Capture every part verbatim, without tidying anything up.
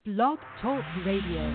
Blog Talk Radio.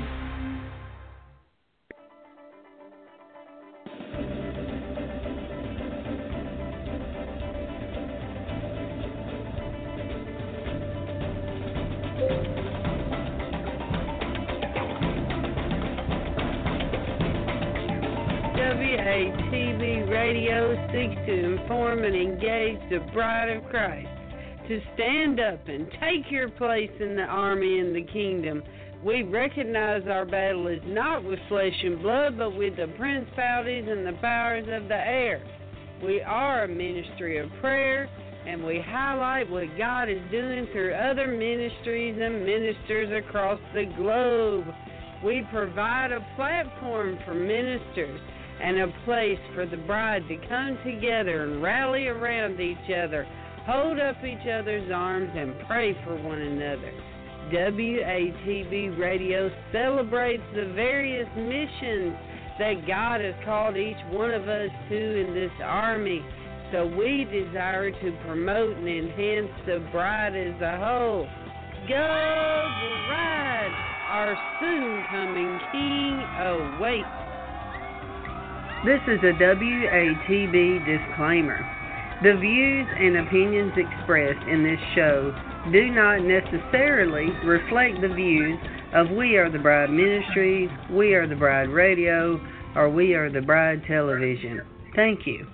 W A T V Radio seeks to inform and engage the bride of Christ to stand up and take your place in the army and the kingdom. We recognize our battle is not with flesh and blood, but with the principalities and the powers of the air. We are a ministry of prayer, and we highlight what God is doing through other ministries and ministers across the globe. We provide a platform for ministers and a place for the bride to come together and rally around each other, hold up each other's arms, and pray for one another. W A T V Radio celebrates the various missions that God has called each one of us to in this army. So we desire to promote and enhance the bride as a whole. Go bride! Our soon-coming King awaits. This is a W A T V disclaimer. The views and opinions expressed in this show do not necessarily reflect the views of We Are the Bride Ministries, We Are the Bride Radio, or We Are the Bride Television. Thank you.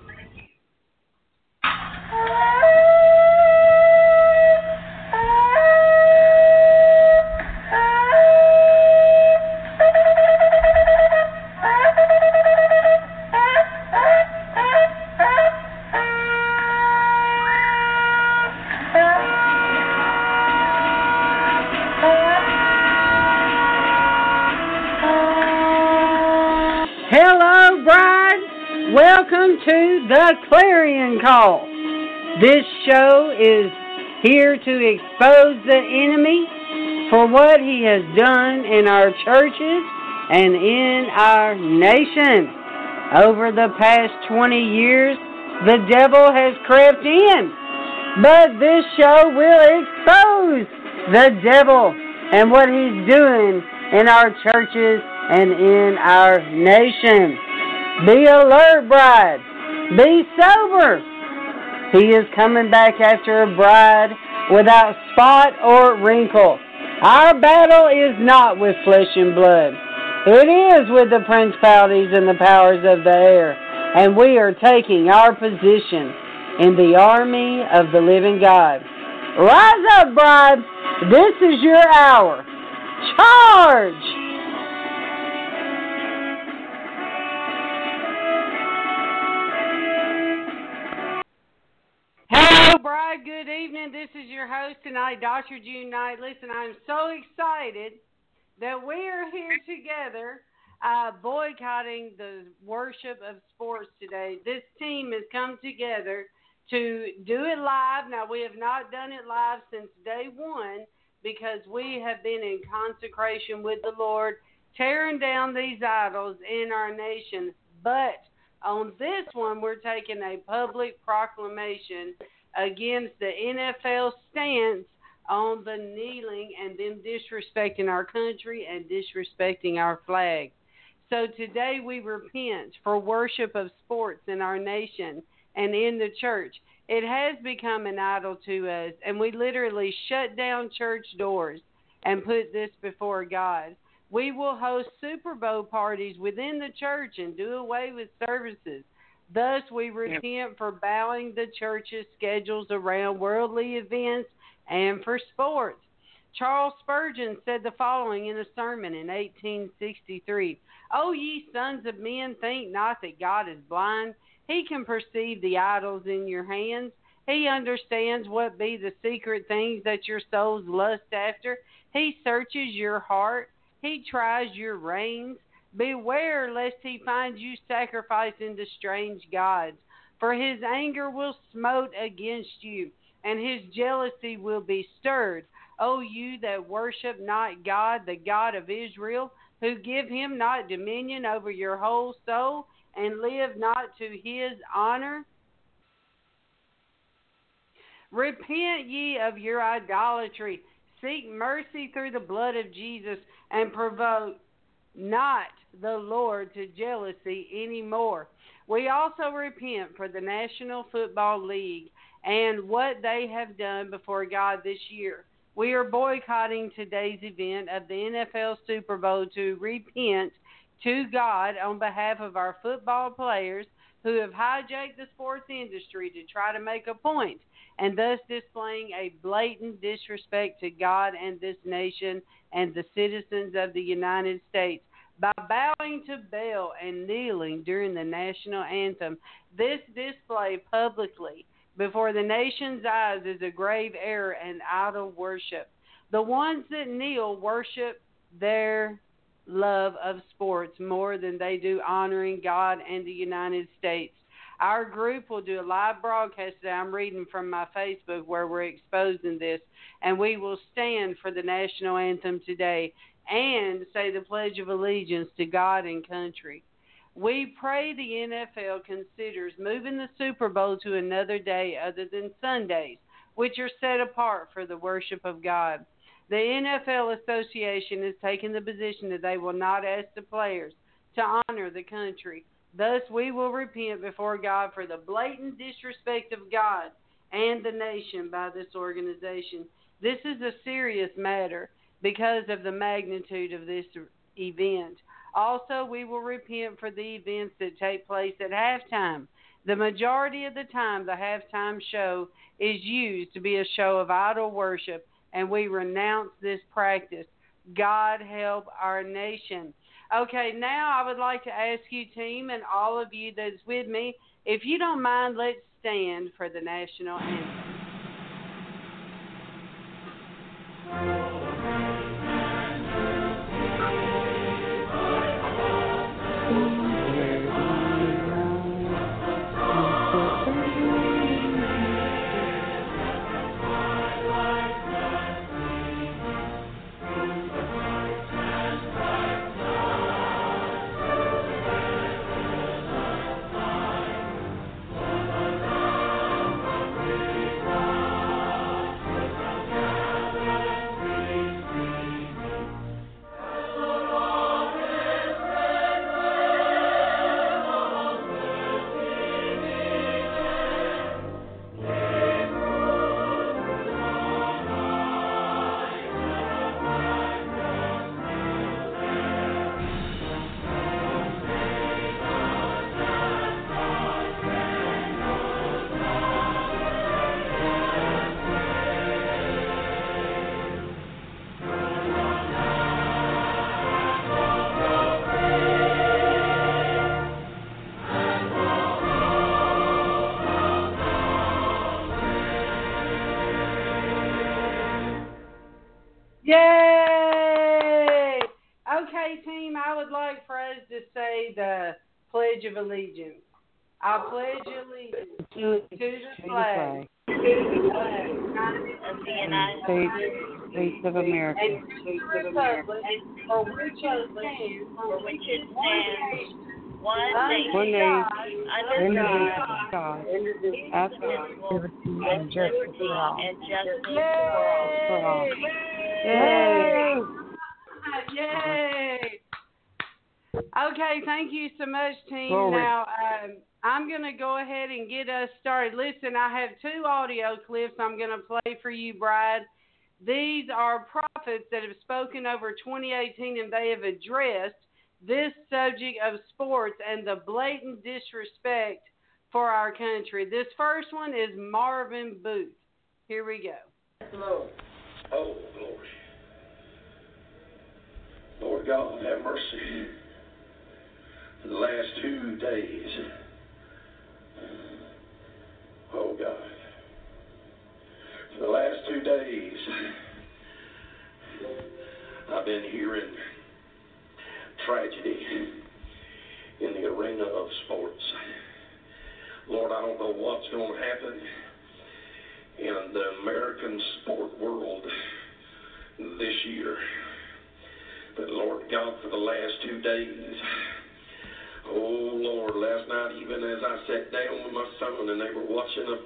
Welcome to the Clarion Call. This show is here to expose the enemy for what he has done in our churches and in our nation. Over the past twenty years, the devil has crept in, but this show will expose the devil and what he's doing in our churches and in our nation. Be alert, bride. Be sober. He is coming back after a bride without spot or wrinkle. Our battle is not with flesh and blood. It is with the principalities and the powers of the air. And we are taking our position in the army of the living God. Rise up, bride. This is your hour. Charge! Hello, bride. Good evening. This is your host tonight, Doctor June Knight. Listen, I'm so excited that we are here together uh, boycotting the worship of sports today. This team has come together to do it live. Now, we have not done it live since day one because we have been in consecration with the Lord, tearing down these idols in our nation. But on this one, we're taking a public proclamation against the N F L stance on the kneeling and them disrespecting our country and disrespecting our flag. So today we repent for worship of sports in our nation and in the church. It has become an idol to us, and we literally shut down church doors and put this before God. We will host Super Bowl parties within the church and do away with services. Thus, we repent for bowing the church's schedules around worldly events and for sports. Charles Spurgeon said the following in a sermon in eighteen sixty-three. "O ye sons of men, think not that God is blind. He can perceive the idols in your hands. He understands what be the secret things that your souls lust after. He searches your heart. He tries your reins. Beware lest he find you sacrificing to strange gods. For his anger will smote against you, and his jealousy will be stirred. O you that worship not God, the God of Israel, who give him not dominion over your whole soul, and live not to his honor. Repent ye of your idolatry. seek mercy through the blood of Jesus and provoke not the Lord to jealousy anymore. We also repent for the National Football League and what they have done before God this year. We are boycotting today's event of the N F L Super Bowl to repent to God on behalf of our football players who have hijacked the sports industry to try to make a point, and thus displaying a blatant disrespect to God and this nation and the citizens of the United States. By bowing to Baal and kneeling during the national anthem, this display publicly before the nation's eyes is a grave error and idol worship. The ones that kneel worship their love of sports more than they do honoring God and the United States. Our group will do a live broadcast that I'm reading from my Facebook where we're exposing this, and we will stand for the national anthem today and say the Pledge of Allegiance to God and country. We pray the N F L considers moving the Super Bowl to another day other than Sundays, which are set apart for the worship of God. The N F L Association has taken the position that they will not ask the players to honor the country. Thus, we will repent before God for the blatant disrespect of God and the nation by this organization. This is a serious matter because of the magnitude of this event. Also, we will repent for the events that take place at halftime. The majority of the time, the halftime show is used to be a show of idol worship, and we renounce this practice. God help our nation. Okay, now I would like to ask you, team, and all of you that's with me, if you don't mind, let's stand for the national anthem. Yay! Okay, team, I would like for us to say the Pledge of Allegiance. I pledge allegiance to the flag of the United States, States of America, and to the republic for which it stands, for which it stands, one nation, under God, God, indivisible, and justice for all. For all. Yay! Yay! Okay, thank you so much, team. Glory. Now, um, I'm going to go ahead and get us started. Listen, I have two audio clips I'm going to play for you, Brad. These are prophets that have spoken over twenty eighteen, and they have addressed this subject of sports and the blatant disrespect for our country. This first one is Marvin Booth. Here we go. Lord. Oh, glory. Lord God, have mercy. For the last two days, oh God, for the last two days, I've been hearing tragedy in the arena of sports. Lord, I don't know what's going to happen in the American sport world this year. But Lord God, for the last two days, oh Lord, last night even as I sat down with my son and they were watching a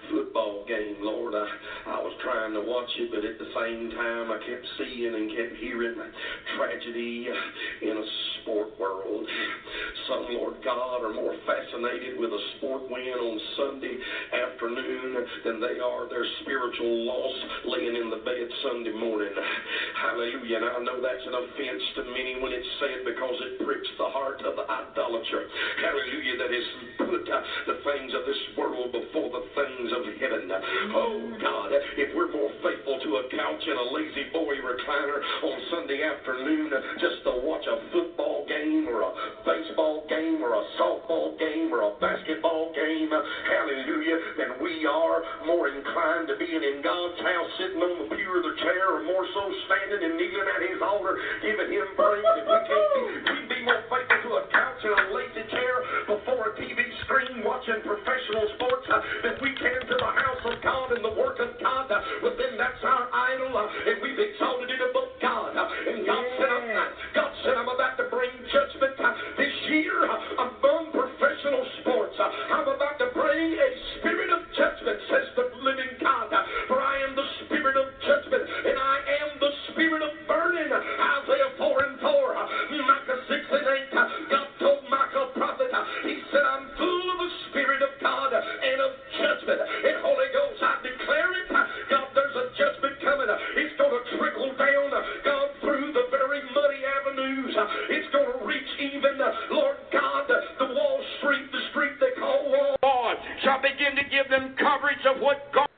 football game, Lord. I, I was trying to watch it, but at the same time, I kept seeing and kept hearing tragedy in a sport world. Some, Lord God, are more fascinated with a sport win on Sunday afternoon than they are their spiritual loss laying in the bed Sunday morning. Hallelujah. And I know that's an offense to many when it's said because it pricks the heart of the idolater. Hallelujah. That has put uh, the things of this world before the things of heaven. Oh, God, if we're more faithful to a couch and a lazy boy recliner on Sunday afternoon just to watch a football game or a baseball game or a softball game or a basketball game, hallelujah, then we are more inclined to being in God's house, sitting on the pew or the chair, or more so standing and kneeling at his altar, giving him praise. If we can't be, we'd be more faithful to a couch and a lazy chair before a T V screen watching professional sports uh, than we can to the house of God and the work of God. Uh, but then that's our idol, uh, and we've exalted it above God. Uh, and God said, I'm, uh, God said, I'm about to bring judgment uh, this year uh, among professional sports. Uh, I'm about to bring a spirit of judgment, says the living God. Uh, for I am the spirit of judgment, and I am the spirit of burning. Isaiah four and four, uh, Micah six and eight. Uh, God told Micah, prophet, uh, he said, I'm full of the Spirit of God and of judgment. And Holy Ghost, I declare it. God, there's a judgment coming. It's going to trickle down, God, through the very muddy avenues. It's going to reach even, Lord God, the Wall Street, the street they call Wall. God shall begin to give them coverage of what God.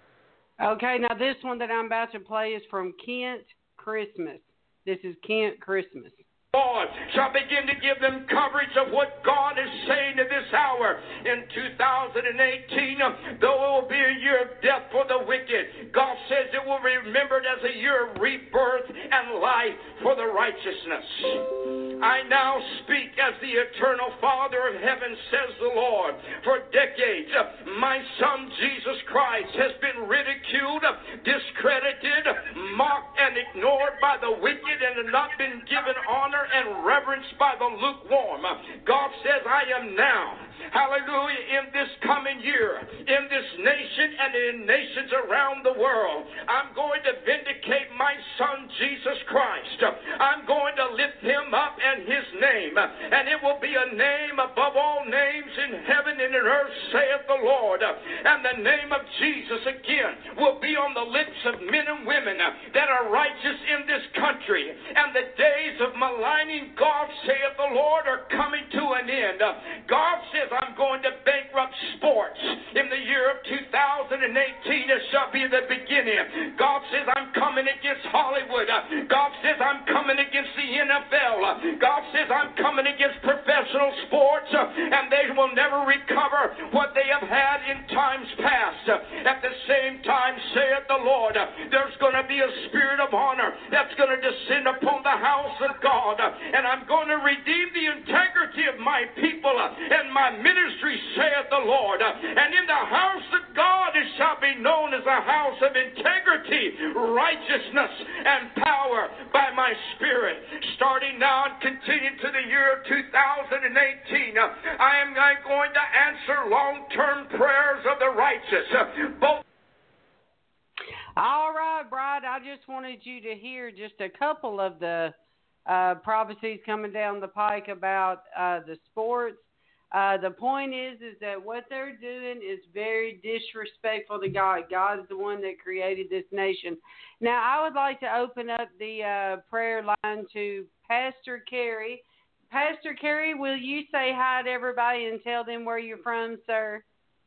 Okay, now this one that I'm about to play is from Kent Christmas. This is Kent Christmas. God shall begin to give them coverage of what God is saying to this hour. In two thousand eighteen, though it will be a year of death for the wicked, God says it will be remembered as a year of rebirth and life for the righteousness. I now speak as the eternal Father of heaven, says the Lord. For decades, my Son Jesus Christ has been ridiculed, discredited, mocked, and ignored by the wicked and has not been given honor and reverence by the lukewarm. God says, I am now, hallelujah, in this coming year, in this nation and in nations around the world, I'm going to vindicate my Son Jesus Christ. I'm going to lift him up and his name, and it will be a name above all names in heaven and in earth, saith the Lord. And the name of Jesus again will be on the lips of men and women that are righteous in this country, and the days of maligning God, saith the Lord, are coming to an end. God says, I'm going to bankrupt sports in the year of two thousand eighteen. It shall be the beginning. God says, I'm coming against Hollywood. God says, I'm coming against the N F L. God says, I'm coming against professional sports, and they will never recover what they have had in times past. At the same time, saith the Lord, there's going to be a spirit of honor that's going to descend upon the house of God, and I'm going to redeem the integrity of my people and my ministry, saith the Lord. And in the house of God it shall be known as a house of integrity, righteousness, and power by my Spirit. Starting now and continuing to the year of two thousand eighteen, I am going to answer long-term prayers of the righteous. Both All right, Brad, I just wanted you to hear just a couple of the uh, prophecies coming down the pike about uh, the sports. Uh, the point is, is that what they're doing is very disrespectful to God. God is the one that created this nation. Now, I would like to open up the uh, prayer line to Pastor Kerry. Pastor Kerry, will you say hi to everybody and tell them where you're from, sir?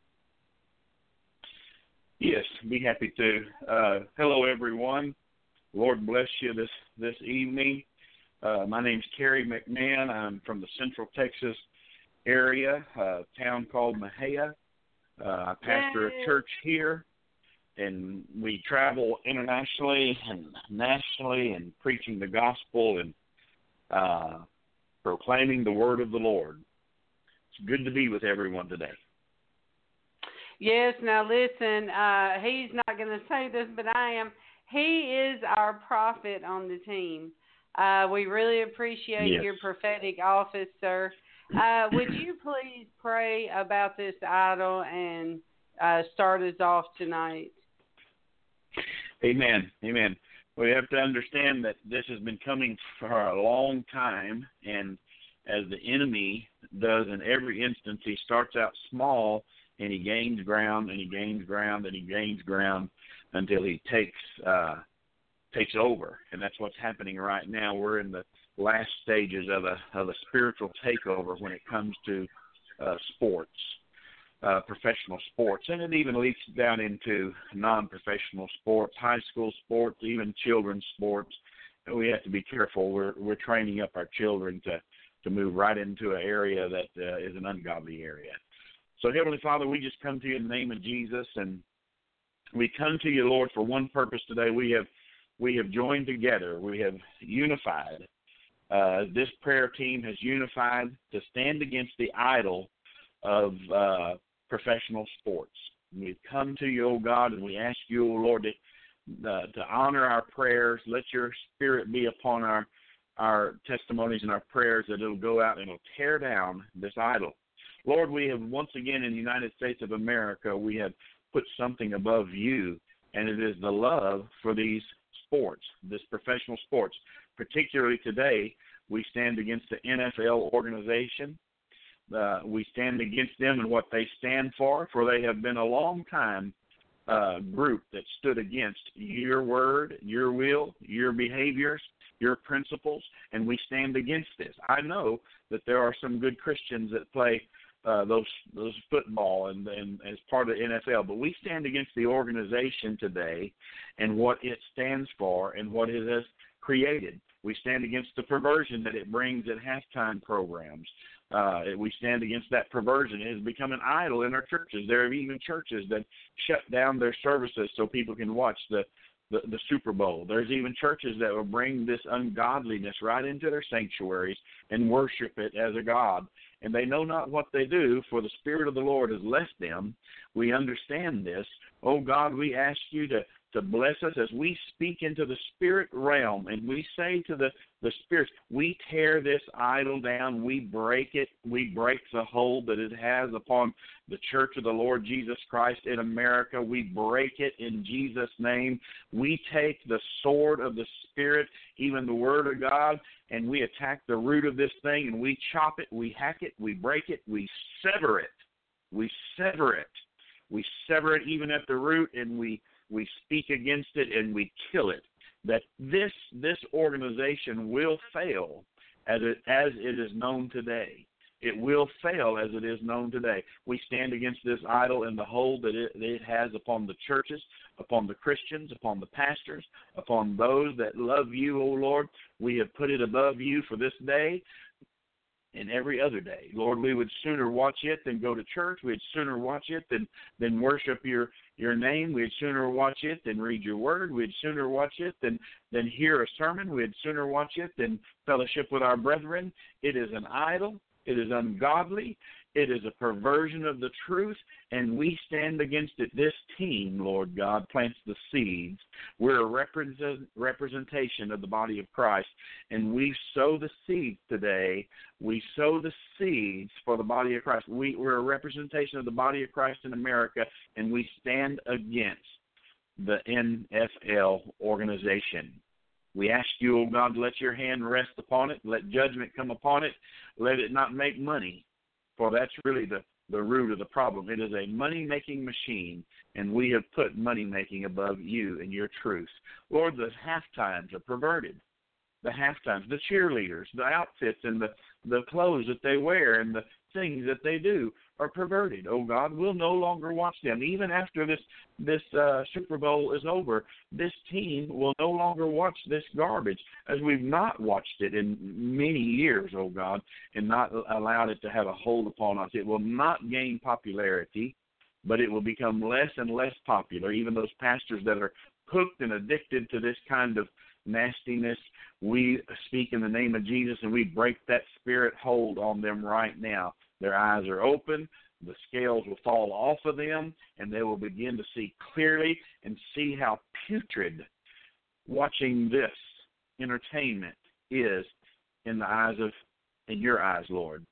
Yes, be happy to. Uh, hello, everyone. Lord bless you this, this evening. Uh, my name's Kerry McMahon. I'm from the Central Texas area, a town called Mahia. Uh, I pastor Yay. a church here, and we travel internationally and nationally and preaching the gospel and uh, proclaiming the word of the Lord. It's good to be with everyone today. Yes, now listen, uh, he's not going to say this, but I am. He is our prophet on the team. Uh, we really appreciate Yes. your prophetic office, sir. Uh, would you please pray about this idol and uh, start us off tonight. Amen. Amen. We have to understand that this has been coming for a long time, and as the enemy does in every instance, he starts out small, and he gains ground, and he gains ground, and he gains ground until he takes uh, takes over. And that's what's happening right now. We're in the last stages of a of a spiritual takeover when it comes to uh, sports. Uh, professional sports, and it even leaks down into non-professional sports, high school sports, even children's sports. And we have to be careful. We're we're training up our children to, to move right into an area that uh, is an ungodly area. So, Heavenly Father, we just come to you in the name of Jesus, and we come to you, Lord, for one purpose today. We have we have joined together. We have unified. Uh, this prayer team has unified to stand against the idol of uh, professional sports. We've come to you, O God, and we ask you, O Lord, to, uh, to honor our prayers. Let your spirit be upon our our testimonies and our prayers, that it'll go out and it'll tear down this idol. Lord, we have once again in the United States of America, we have put something above you, and it is the love for these sports, this professional sports. Particularly today, we stand against the N F L organization. Uh, we stand against them and what they stand for, for they have been a long time uh, group that stood against your word, your will, your behaviors, your principles, and we stand against this. I know that there are some good Christians that play uh, those those football and, and as part of the N F L, but we stand against the organization today and what it stands for and what it has created. We stand against the perversion that it brings at halftime programs. Uh, we stand against that perversion. It has become an idol in our churches. There are even churches that shut down their services so people can watch the, the, the Super Bowl. There's even churches that will bring this ungodliness right into their sanctuaries and worship it as a god. And they know not what they do, for the Spirit of the Lord has left them. We understand this. Oh, God, we ask you to to bless us as we speak into the spirit realm, and we say to the, the spirits, we tear this idol down, we break it, we break the hold that it has upon the church of the Lord Jesus Christ in America. We break it in Jesus' name. We take the sword of the Spirit, even the Word of God, and we attack the root of this thing, and we chop it, we hack it, we break it, we sever it. We sever it. We sever it even at the root, and we We speak against it and we kill it. That this this organization will fail as it as it is known today. It will fail as it is known today. We stand against this idol and the hold that it, that it has upon the churches, upon the Christians, upon the pastors, upon those that love you, O Lord. We have put it above you for this day and every other day. Lord, we would sooner watch it than go to church. We'd sooner watch it than, than worship your your name. We'd sooner watch it than read your word. We'd sooner watch it than, than hear a sermon. We'd sooner watch it than fellowship with our brethren. It is an idol. It is ungodly. It is a perversion of the truth, and we stand against it. This team, Lord God, plants the seeds. We're a represent, representation of the body of Christ, and we sow the seeds today. We sow the seeds for the body of Christ. We, we're a representation of the body of Christ in America, and we stand against the N F L organization. We ask you, oh God, to let your hand rest upon it. Let judgment come upon it. Let it not make money. For that's really the, the root of the problem. It is a money-making machine, and we have put money-making above you and your truth. Lord, the halftimes are perverted. The halftimes, the cheerleaders, the outfits, and the, the clothes that they wear and the things that they do are perverted. Oh, God, we'll no longer watch them. Even after this this uh, Super Bowl is over, this team will no longer watch this garbage, as we've not watched it in many years, oh, God, and not allowed it to have a hold upon us. It will not gain popularity, but it will become less and less popular. Even those pastors that are hooked and addicted to this kind of nastiness, we speak in the name of Jesus, and we break that spirit hold on them right now. Their eyes are open, the scales will fall off of them, and they will begin to see clearly and see how putrid watching this entertainment is in the eyes of, in your eyes, Lord.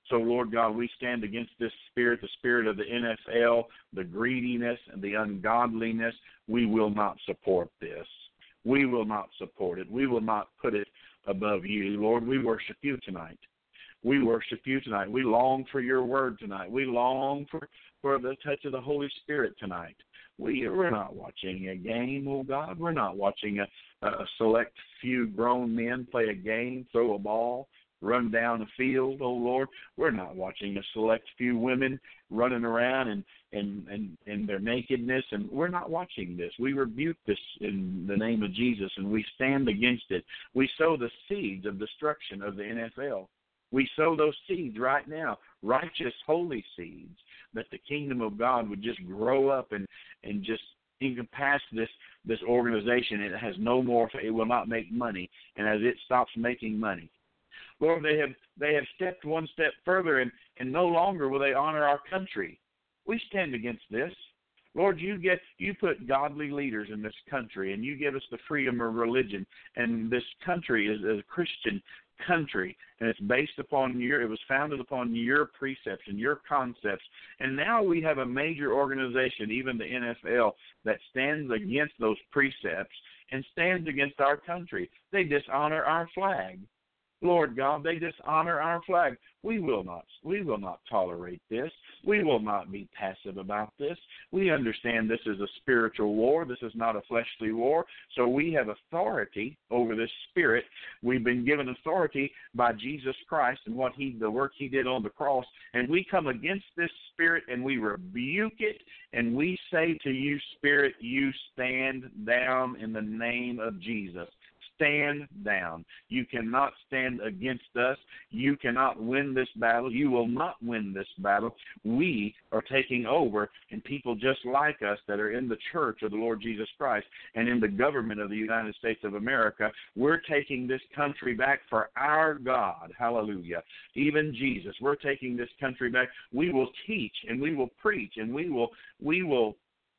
So, Lord God, we stand against this spirit, the spirit of the N F L, the greediness and the ungodliness. We will not support this. We will not support it. We will not put it above you. Lord, we worship you tonight. We worship you tonight. We long for your word tonight. We long for, for the touch of the Holy Spirit tonight. We, we're not watching a game, oh God. We're not watching a, a select few grown men play a game, throw a ball, run down a field, oh Lord. We're not watching a select few women running around and and and in their nakedness, and we're not watching this. We rebuke this in the name of Jesus, and we stand against it. We sow the seeds of destruction of the N F L. We sow those seeds right now, righteous, holy seeds, that the kingdom of God would just grow up and, and just encompass this this organization. It has no more, it will not make money, and as it stops making money, Lord, they have they have stepped one step further, and, and no longer will they honor our country. We stand against this. Lord, you get you put godly leaders in this country, and you give us the freedom of religion, and this country is a Christian country, and it's based upon your, it was founded upon your precepts and your concepts, and now we have a major organization, even the N F L, that stands against those precepts and stands against our country. They dishonor our flag. Lord God, they dishonor our flag. We will not, we will not tolerate this. We will not be passive about this. We understand this is a spiritual war. This is not a fleshly war. So we have authority over this spirit. We've been given authority by Jesus Christ and what he, the work he did on the cross. And we come against this spirit and we rebuke it. And we say to you, spirit, you stand down in the name of Jesus. Stand down. You cannot stand against us. You cannot win this battle. You will not win this battle. We are taking over, and people just like us that are in the church of the Lord Jesus Christ and in the government of the United States of America, we're taking this country back for our God. Hallelujah. Even Jesus, we're taking this country back. We will teach and we will preach and we will we will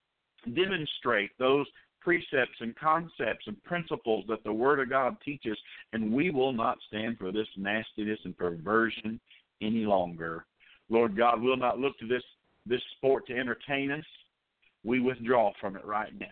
demonstrate those precepts and concepts and principles that the Word of God teaches, and we will not stand for this nastiness and perversion any longer. Lord God, we'll not look to this, this sport to entertain us. We withdraw from it right now.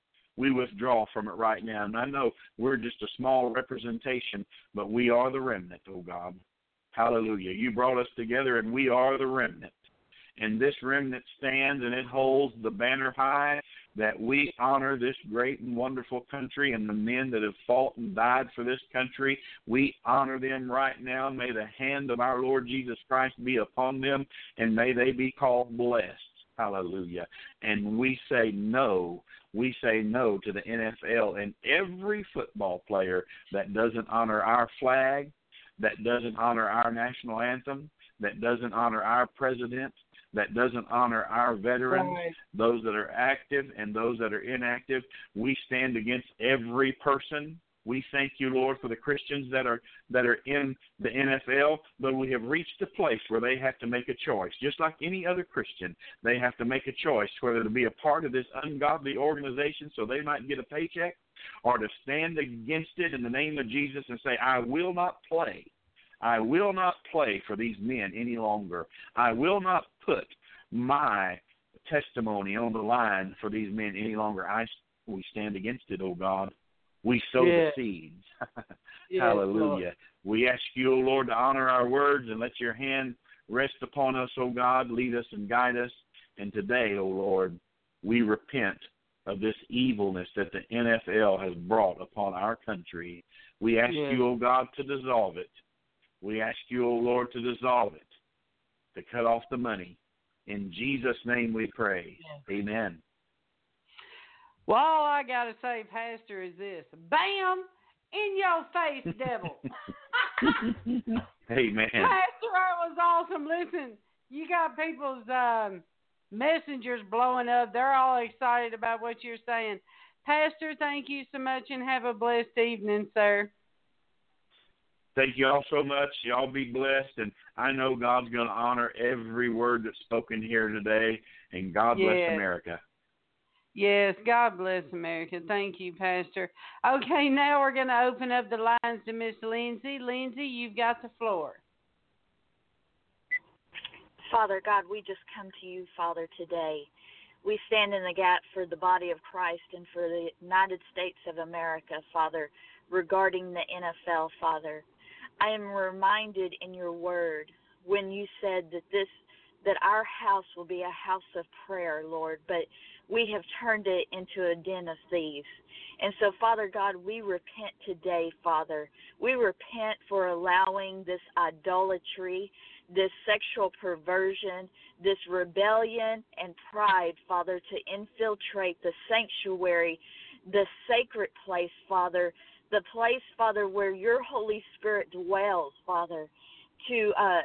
We withdraw from it right now. And I know we're just a small representation, but we are the remnant, oh God. Hallelujah. You brought us together, and we are the remnant. And this remnant stands, and it holds the banner high that we honor this great and wonderful country and the men that have fought and died for this country. We honor them right now. May the hand of our Lord Jesus Christ be upon them, and may they be called blessed. Hallelujah. And we say no. We say no to the N F L and every football player that doesn't honor our flag, that doesn't honor our national anthem, that doesn't honor our president, that doesn't honor our veterans, right, those that are active and those that are inactive. We stand against every person. We thank you, Lord, for the Christians that are that are in the N F L, but we have reached a place where they have to make a choice. Just like any other Christian, they have to make a choice whether to be a part of this ungodly organization so they might get a paycheck, or to stand against it in the name of Jesus and say, I will not play. I will not play for these men any longer. I will not put my testimony on the line for these men any longer. I, we stand against it, oh God. We sow yeah. the seeds. yes, Hallelujah. Lord. We ask you, O Lord, to honor our words and let your hand rest upon us, O God. Lead us and guide us. And today, O Lord, we repent of this evilness that the N F L has brought upon our country. We ask yes. you, O God, to dissolve it. We ask you, O Lord, to dissolve it, to cut off the money. In Jesus' name we pray. Yeah. Amen. Well, all I got to say, Pastor, is this. Bam! In your face, devil. Amen. Pastor, that was awesome. Listen, you got people's um, messengers blowing up. They're all excited about what you're saying. Pastor, thank you so much, and have a blessed evening, sir. Thank you all so much. Y'all be blessed. And I know God's going to honor every word that's spoken here today. And God yes. bless America. Yes, God bless America. Thank you, Pastor. Okay, now we're going to open up the lines to Miss Lindsay. Lindsay, you've got the floor. Father God, we just come to you, Father, today. We stand in the gap for the body of Christ and for the United States of America, Father, regarding the N F L, Father. I am reminded in your word when you said that this that our house will be a house of prayer, Lord, but we have turned it into a den of thieves. And so, Father God, we repent today, Father. We repent for allowing this idolatry, this sexual perversion, this rebellion and pride, Father, to infiltrate the sanctuary, the sacred place, Father, the place, Father, where your Holy Spirit dwells, Father, to uh,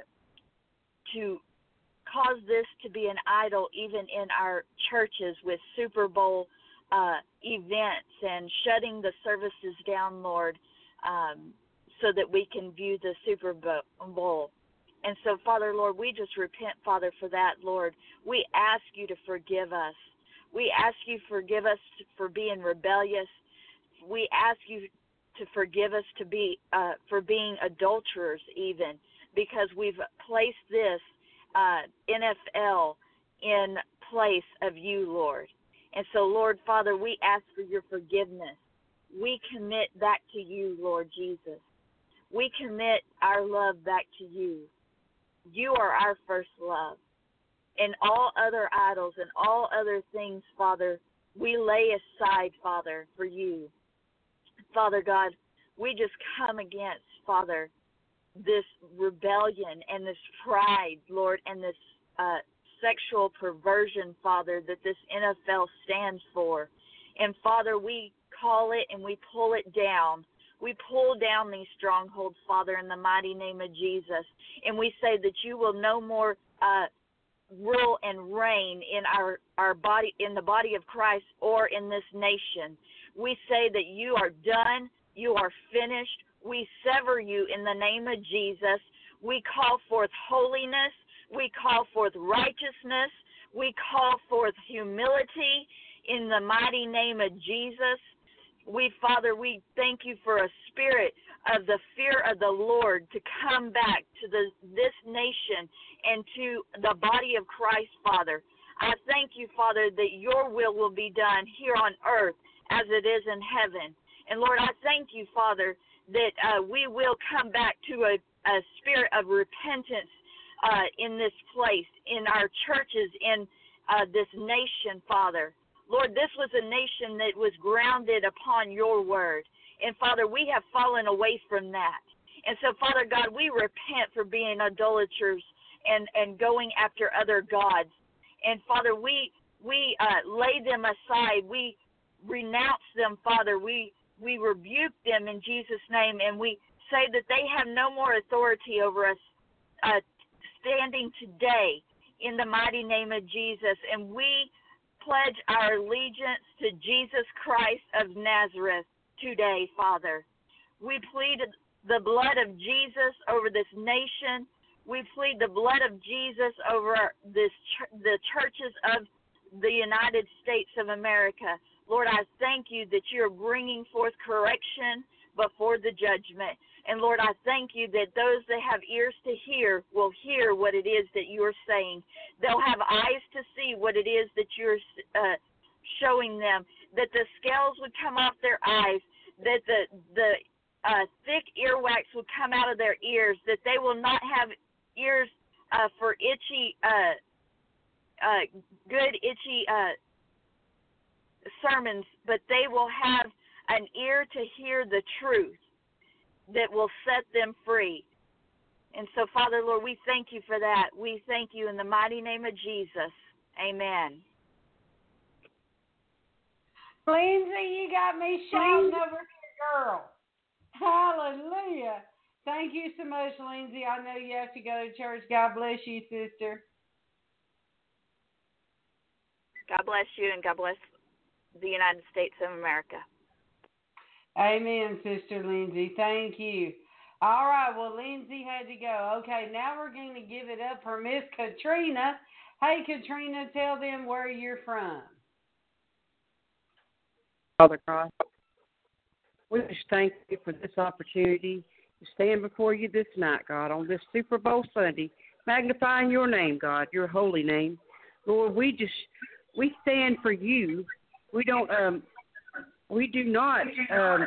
to cause this to be an idol even in our churches with Super Bowl uh, events and shutting the services down, Lord, um, so that we can view the Super Bowl. And so, Father, Lord, we just repent, Father, for that, Lord. We ask you to forgive us. We ask you to forgive us for being rebellious. We ask you to forgive us to be uh, for being adulterers even, because we've placed this uh, N F L in place of you, Lord. And so, Lord, Father, we ask for your forgiveness. We commit back to you, Lord Jesus. We commit our love back to you. You are our first love. And all other idols and all other things, Father, we lay aside, Father, for you. Father God, we just come against, Father, this rebellion and this pride, Lord, and this uh, sexual perversion, Father, that this N F L stands for. And, Father, we call it and we pull it down. We pull down these strongholds, Father, in the mighty name of Jesus. And we say that you will no more uh, rule and reign in our, our body, in the body of Christ or in this nation. We say that you are done. You are finished. We sever you in the name of Jesus. We call forth holiness. We call forth righteousness. We call forth humility in the mighty name of Jesus. We, Father, we thank you for a spirit of the fear of the Lord to come back to the, this nation and to the body of Christ, Father. I thank you, Father, that your will will be done here on earth as it is in heaven. And, Lord, I thank you, Father, that uh, we will come back to a, a spirit of repentance uh, in this place, in our churches, in uh, this nation, Father. Lord, this was a nation that was grounded upon your word. And, Father, we have fallen away from that. And so, Father God, we repent for being idolaters and, and going after other gods. And, Father, we we uh, lay them aside. We renounce them, Father. We we rebuke them in Jesus' name, and we say that they have no more authority over us uh, standing today in the mighty name of Jesus. And we pledge our allegiance to Jesus Christ of Nazareth today, Father. We plead the blood of Jesus over this nation. We plead the blood of Jesus over this the churches of the United States of America. Lord, I thank you that you're bringing forth correction before the judgment. And, Lord, I thank you that those that have ears to hear will hear what it is that you're saying. They'll have eyes to see what it is that you're uh, showing them, that the scales would come off their eyes, that the, the uh, thick earwax would come out of their ears, that they will not have ears uh, for itchy, uh, uh, good itchy uh sermons, but they will have an ear to hear the truth that will set them free. And so, Father, Lord, we thank you for that. We thank you in the mighty name of Jesus. Amen. Lindsay, you got me shouting over here, girl. Hallelujah. Thank you so much, Lindsay. I know you have to go to church. God bless you, sister. God bless you, and God bless the United States of America. Amen, Sister Lindsay. Thank you. All right, well, Lindsay had to go. Okay, now we're going to give it up for Miss Katrina. Hey, Katrina, tell them where you're from. Father God, we just thank you for this opportunity to stand before you this night, God, on this Super Bowl Sunday, magnifying your name, God, your holy name. Lord, we just, we stand for you. We don't, um, we do not um,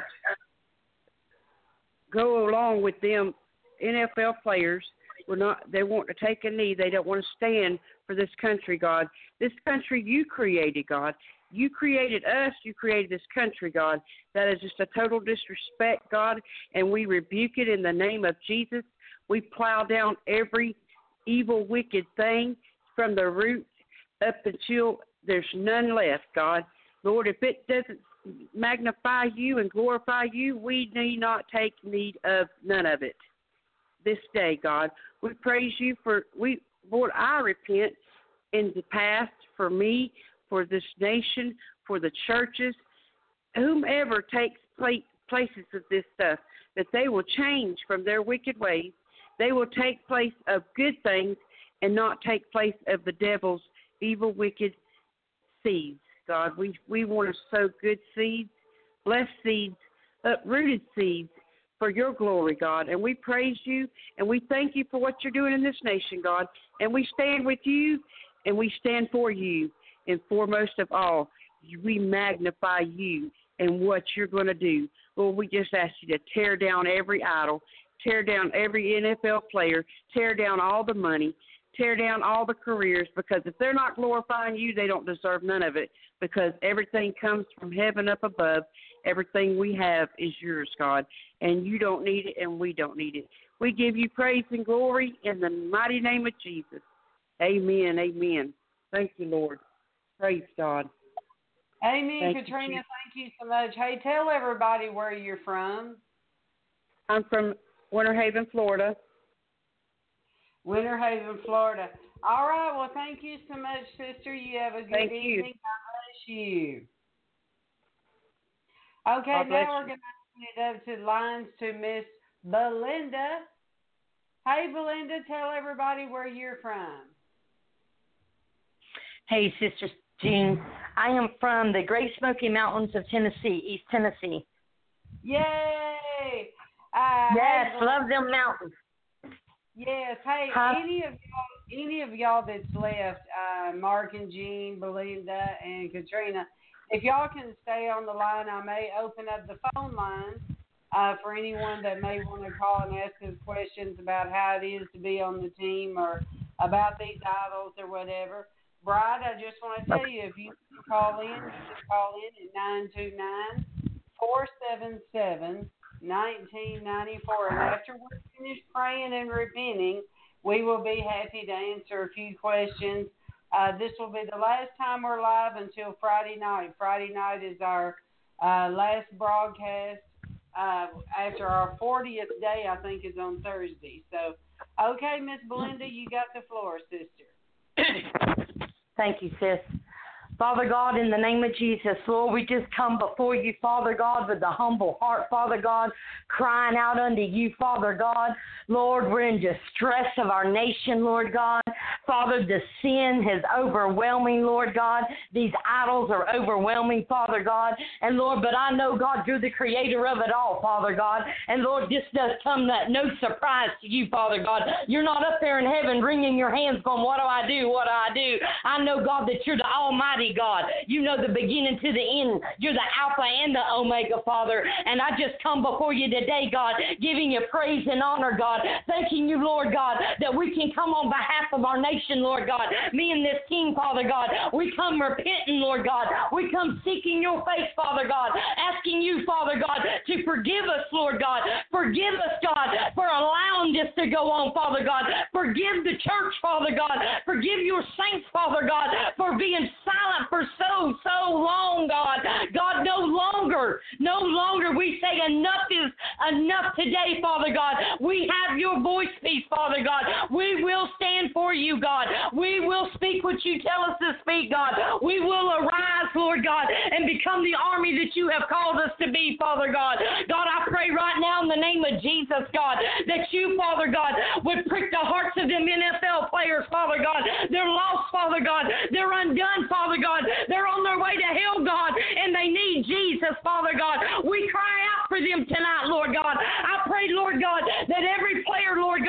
go along with them N F L players. We're not, they want to take a knee. They don't want to stand for this country, God. This country you created, God. You created us. You created this country, God. That is just a total disrespect, God, and we rebuke it in the name of Jesus. We plow down every evil, wicked thing from the root up until there's none left, God. Lord, if it doesn't magnify you and glorify you, we need not take need of none of it this day, God. We praise you for, we, Lord, I repent in the past for me, for this nation, for the churches, whomever takes place, places of this stuff, that they will change from their wicked ways. They will take place of good things and not take place of the devil's evil, wicked seeds, God. We, we want to sow good seeds, blessed seeds, uprooted seeds, for your glory, God. And we praise you, and we thank you for what you're doing in this nation, God. And we stand with you, and we stand for you. And foremost of all, we magnify you and what you're going to do. Lord, we just ask you to tear down every idol, tear down every N F L player, tear down all the money, tear down all the careers, because if they're not glorifying you, they don't deserve none of it, because everything comes from heaven up above. Everything we have is yours, God, and you don't need it, and we don't need it. We give you praise and glory in the mighty name of Jesus. Amen, amen. Thank you, Lord. Praise God. Amen, Thank Katrina. you. Thank you so much. Hey, tell everybody where you're from. I'm from Winter Haven, Florida. Winter Haven, Florida. All right. Well, thank you so much, sister. You have a good Thank evening. you. God bless you. Okay, God bless now we're you. going to open it up to lines to Miss Belinda. Hey, Belinda, tell everybody where you're from. Hey, Sister Jean. I am from the Great Smoky Mountains of Tennessee, East Tennessee. Yay! Uh, Yes, hey, love them mountains. Yes. Hey, Huh? any of y'all, any of y'all that's left, uh, Mark and Jean, Belinda, and Katrina, if y'all can stay on the line, I may open up the phone line uh, for anyone that may want to call and ask us questions about how it is to be on the team or about these idols or whatever. Bride, I just want to tell you, if you can call in, you can call in at nine two nine, four seven seven, one nine nine four. And after we're finished praying and repenting, we will be happy to answer a few questions. Uh, this will be the last time we're live until Friday night. Friday night is our uh, last broadcast. Uh, after our fortieth day, I think, is on Thursday. So, okay, Miss Belinda, you got the floor, sister. Thank you, sis. Father God, in the name of Jesus, Lord, we just come before you, Father God, with a humble heart, Father God, crying out unto you, Father God. Lord, we're in distress of our nation, Lord God. Father, the sin is overwhelming, Lord God. These idols are overwhelming, Father God. And Lord, but I know, God, you're the creator of it all, Father God. And Lord, this does come that no surprise to you, Father God. You're not up there in heaven wringing your hands going, what do I do? What do I do? I know, God, that you're the Almighty God. You know the beginning to the end. You're the Alpha and the Omega, Father. And I just come before you today, God, giving you praise and honor, God. Thanking you, Lord God, that we can come on behalf of our nation, Lord God. Me and this team, Father God, we come repenting, Lord God. We come seeking your face, Father God, asking you, Father God, to forgive us, Lord God. Forgive us, God, for allowing this to go on, Father God. Forgive the church, Father God. Forgive your saints, Father God, for being silent for so, so long, God. God, no longer, no longer we say enough is enough today, Father God. We have your voice piece, Father God. We will stand for you, God. We will speak what you tell us to speak, God. We will arise, Lord God, and become the army that you have called us to be, Father God. God, I pray right now in the name of Jesus, God, that you, Father God, would prick the hearts of them N F L players, Father God. They're lost, Father God. They're undone, Father God. They're on their way to hell, God, and they need Jesus, Father God. We cry out for them tonight, Lord God. I pray, Lord God, that every player, Lord God,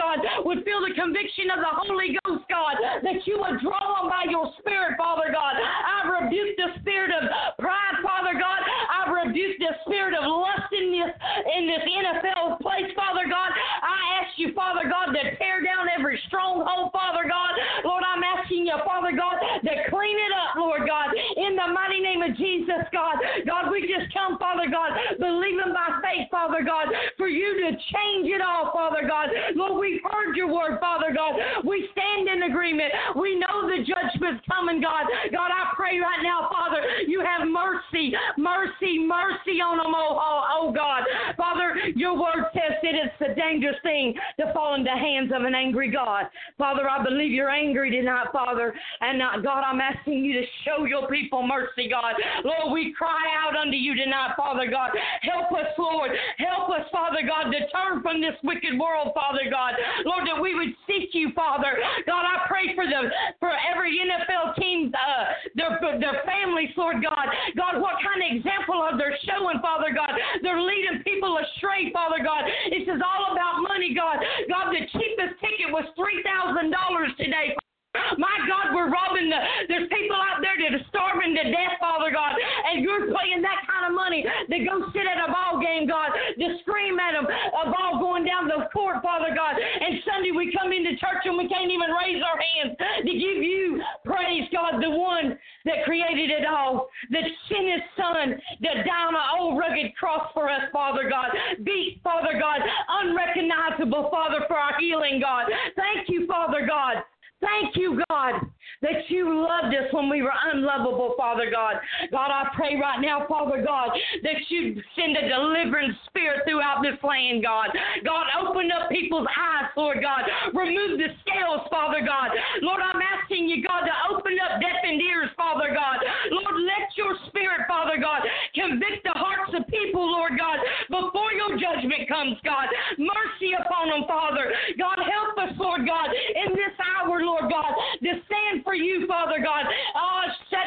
would feel the conviction of the Holy Ghost, God, that you would draw them by your Spirit, Father God. I rebuke the spirit of pride, Father God. I rebuke the spirit of lust in this, in this N F L place, Father God. I ask you, Father God, to tear down every stronghold, Father God. Lord, I'm asking you, Father God, to clean it up, Lord God, in the mighty name of Jesus, God. God, we just come, Father God, believing by faith, Father God, for you to change it all, Father God. Lord, we've heard your word, Father God. We stand in agreement. We know the judgment's coming, God. God, I pray right now, Father, you have mercy, mercy, mercy on them, oh, oh, oh God. Father, your word says that it's a dangerous thing to fall into the hands of an angry God. Father, I believe you're angry tonight, Father. And uh, God, I'm asking you to show your people mercy, God. Lord, we cry out unto you tonight, Father God. Help us, Lord. Help us, Father God, to turn from this wicked world, Father God. Lord, that we would seek you, Father. God, I pray for the for every N F L team, uh, their their families, Lord God. God, what kind of example are they showing, Father God? They're leading people astray, Father God. This is all about money, God. God, the cheapest ticket was three thousand dollars today. My God, we're robbing the, there's people out there that are starving to death, Father God, and you're paying that kind of money to go sit at a ball game, God, to scream at them, a ball going down the court, Father God, and Sunday we come into church and we can't even raise our hands to give you praise, God, the one that created it all, that sent his son to die on an old rugged cross for us, Father God, beat, Father God, unrecognizable, Father, for our healing, God. Thank you, Father God. Thank you, God, that you loved us when we were unlovable, Father God. God, I pray right now, Father God, that you send a deliverance spirit throughout this land, God. God, open up people's eyes, Lord God. Remove the scales, Father God. Lord, I'm asking you, God, to open up deafened ears, Father God. Lord, let your spirit, Father God, convict the hearts of people, Lord God, before your judgment comes, God. Mercy upon them, Father. God, help us, Lord God, in this hour, Lord God, to stand for you, Father God. Oh,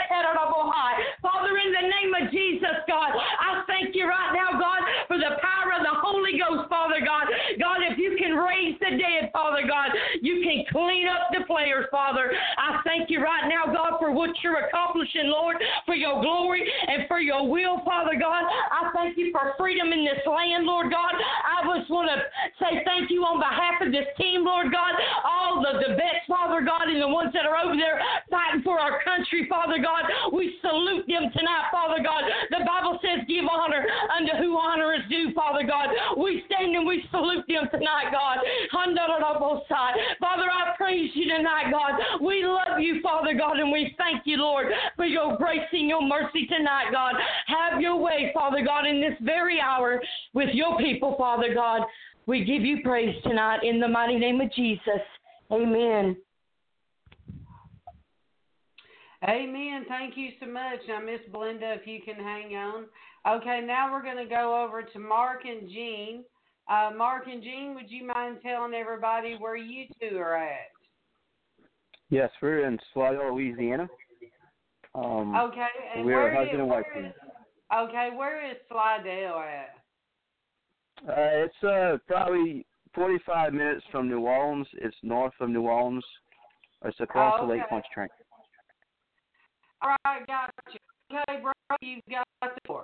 Father, in the name of Jesus, God, I thank you right now, God, for the power of the Holy Ghost, Father God. God, if you can raise the dead, Father God, you can clean up the players, Father. I thank you right now, God, for what you're accomplishing, Lord, for your glory and for your will, Father God. I thank you for freedom in this land, Lord God. I just want to say thank you on behalf of this team, Lord God, all the, the vets, Father God, and the ones that are over there fighting for our country, Father God. We salute them tonight, Father God. The Bible says give honor unto who honor is due, Father God. We stand and we salute them tonight, God. Father, I praise you tonight, God. We love you, Father God, and we thank you, Lord, for your grace and your mercy tonight, God. Have your way, Father God, in this very hour with your people, Father God. We give you praise tonight in the mighty name of Jesus. Amen. Amen. Thank you so much. Now, Miss Belinda, if you can hang on. Okay, now we're going to go over to Mark and Jean. Uh, Mark and Jean, would you mind telling everybody where you two are at? Yes, we're in Slidell, Louisiana. Um, okay, and we're where husband is, and wife. where is, okay, where is Slidell at? Uh, it's uh, probably forty-five minutes from New Orleans. It's north of New Orleans. It's across oh, okay. the Lake Pontchartrain. All right, got you. Okay, bro, you've got the floor.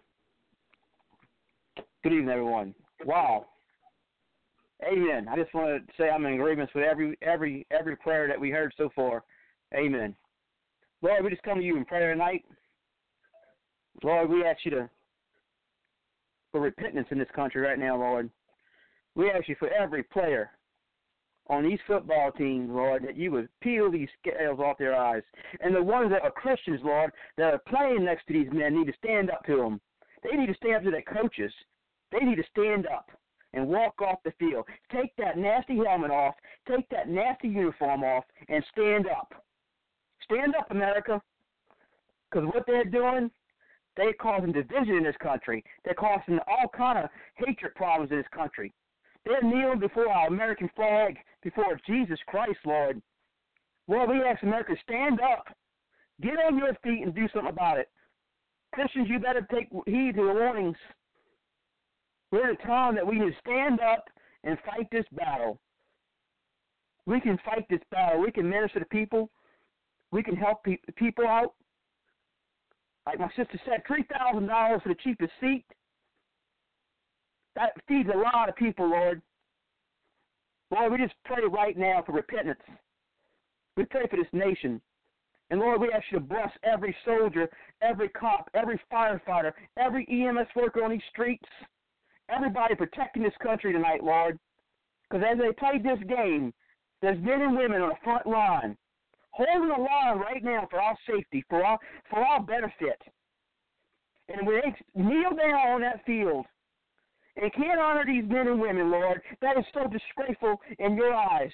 Good evening, everyone. Wow. Amen. I just want to say I'm in agreement with every every every prayer that we heard so far. Amen. Lord, we just come to you in prayer tonight. Lord, we ask you to for repentance in this country right now, Lord. We ask you for every player on these football teams, Lord, that you would peel these scales off their eyes. And the ones that are Christians, Lord, that are playing next to these men need to stand up to them. They need to stand up to their coaches. They need to stand up and walk off the field. Take that nasty helmet off. Take that nasty uniform off and stand up. Stand up, America. Because what they're doing, they're causing division in this country. They're causing all kind of hatred problems in this country. They're kneeling before our American flag, before Jesus Christ, Lord. Lord, we ask America to stand up. Get on your feet and do something about it. Christians, you better take heed to the warnings. We're at a time that we need to stand up and fight this battle. We can fight this battle. We can minister to people. We can help pe- people out. Like my sister said, three thousand dollars for the cheapest seat. That feeds a lot of people, Lord. Lord, we just pray right now for repentance. We pray for this nation. And Lord, we ask you to bless every soldier, every cop, every firefighter, every E M S worker on these streets, everybody protecting this country tonight, Lord. Because as they play this game, there's men and women on the front line, holding the line right now for our safety, for our, for our benefit. And when they kneel down on that field and can't honor these men and women, Lord, that is so disgraceful in your eyes.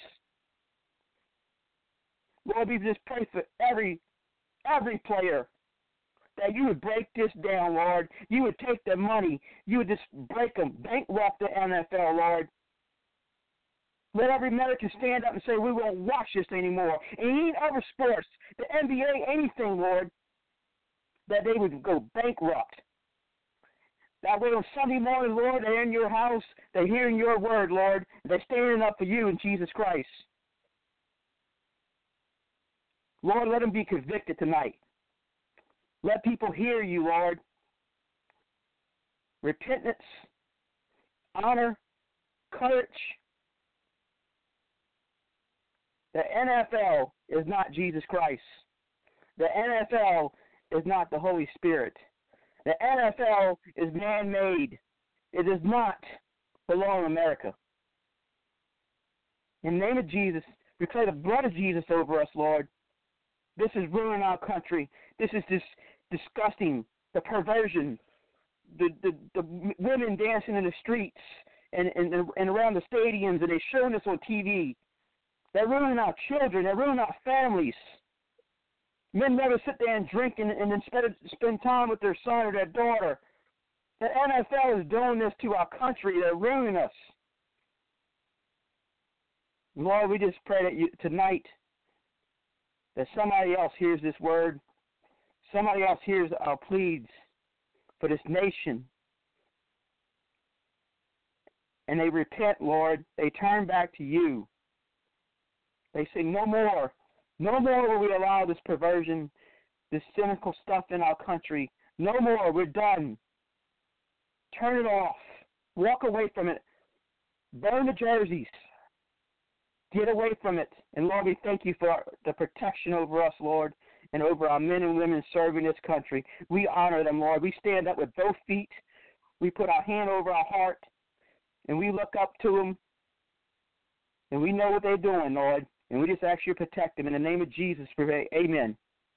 Lord, we just pray for every every player that you would break this down, Lord. You would take the money. You would just break them, bankrupt the N F L, Lord. Let every American stand up and say, we won't watch this anymore. And any other sports, the N B A, anything, Lord, that they would go bankrupt. That way on Sunday morning, Lord, they're in your house, they're hearing your word, Lord, they're standing up for you in Jesus Christ. Lord, let them be convicted tonight. Let people hear you, Lord. Repentance, honor, courage. The N F L is not Jesus Christ. The N F L is not the Holy Spirit. The N F L is man-made. It does not belong in America. In the name of Jesus, we play the blood of Jesus over us, Lord. This is ruining our country. This is just disgusting. The perversion, the, the, the women dancing in the streets and, and, and around the stadiums, and they're showing us on T V. They're ruining our children. They're ruining our families. Men never sit there and drink and, and instead of spend time with their son or their daughter. The N F L is doing this to our country. They're ruining us. Lord, we just pray that you, tonight that somebody else hears this word, somebody else hears our pleads for this nation, and they repent, Lord. They turn back to you. They say, no more. No more will we allow this perversion, this cynical stuff in our country. No more. We're done. Turn it off. Walk away from it. Burn the jerseys. Get away from it. And, Lord, we thank you for the protection over us, Lord, and over our men and women serving this country. We honor them, Lord. We stand up with both feet. We put our hand over our heart, and we look up to them, and we know what they're doing, Lord. And we just ask you to protect them. In the name of Jesus, we pray. Amen.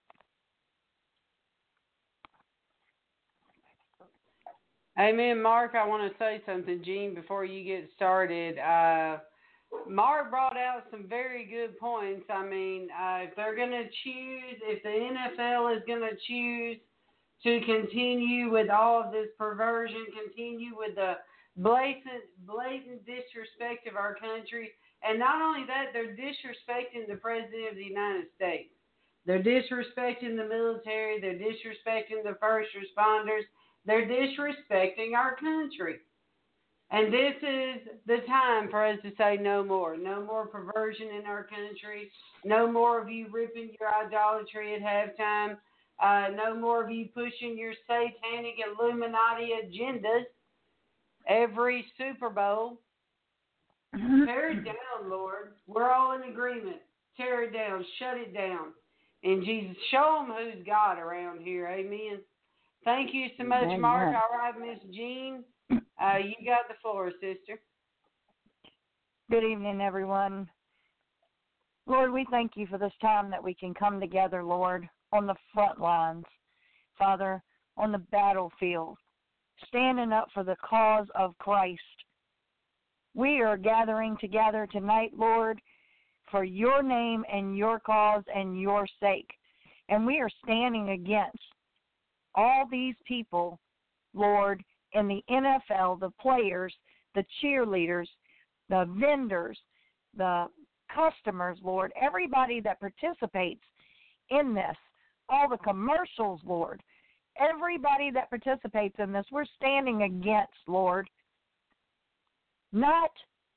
Amen, Mark. I want to say something, Gene, before you get started. Uh, Mark brought out some very good points. I mean, uh, if they're going to choose, if the N F L is going to choose to continue with all of this perversion, continue with the blatant, blatant disrespect of our country, and not only that, they're disrespecting the President of the United States. They're disrespecting the military. They're disrespecting the first responders. They're disrespecting our country. And this is the time for us to say no more. No more perversion in our country. No more of you ripping your idolatry at halftime. Uh, no more of you pushing your satanic Illuminati agendas every Super Bowl. Tear it down, Lord. We're all in agreement. Tear it down. Shut it down. And Jesus, show them who's God around here. Amen. Thank you so much, Amen. Mark. All right, Miss Jean. Uh, you got the floor, sister. Good evening, everyone. Lord, we thank you for this time that we can come together, Lord, on the front lines, Father, on the battlefield, standing up for the cause of Christ. We are gathering together tonight, Lord, for your name and your cause and your sake. And we are standing against all these people, Lord, in the N F L, the players, the cheerleaders, the vendors, the customers, Lord, everybody that participates in this, all the commercials, Lord, everybody that participates in this, we're standing against, Lord, not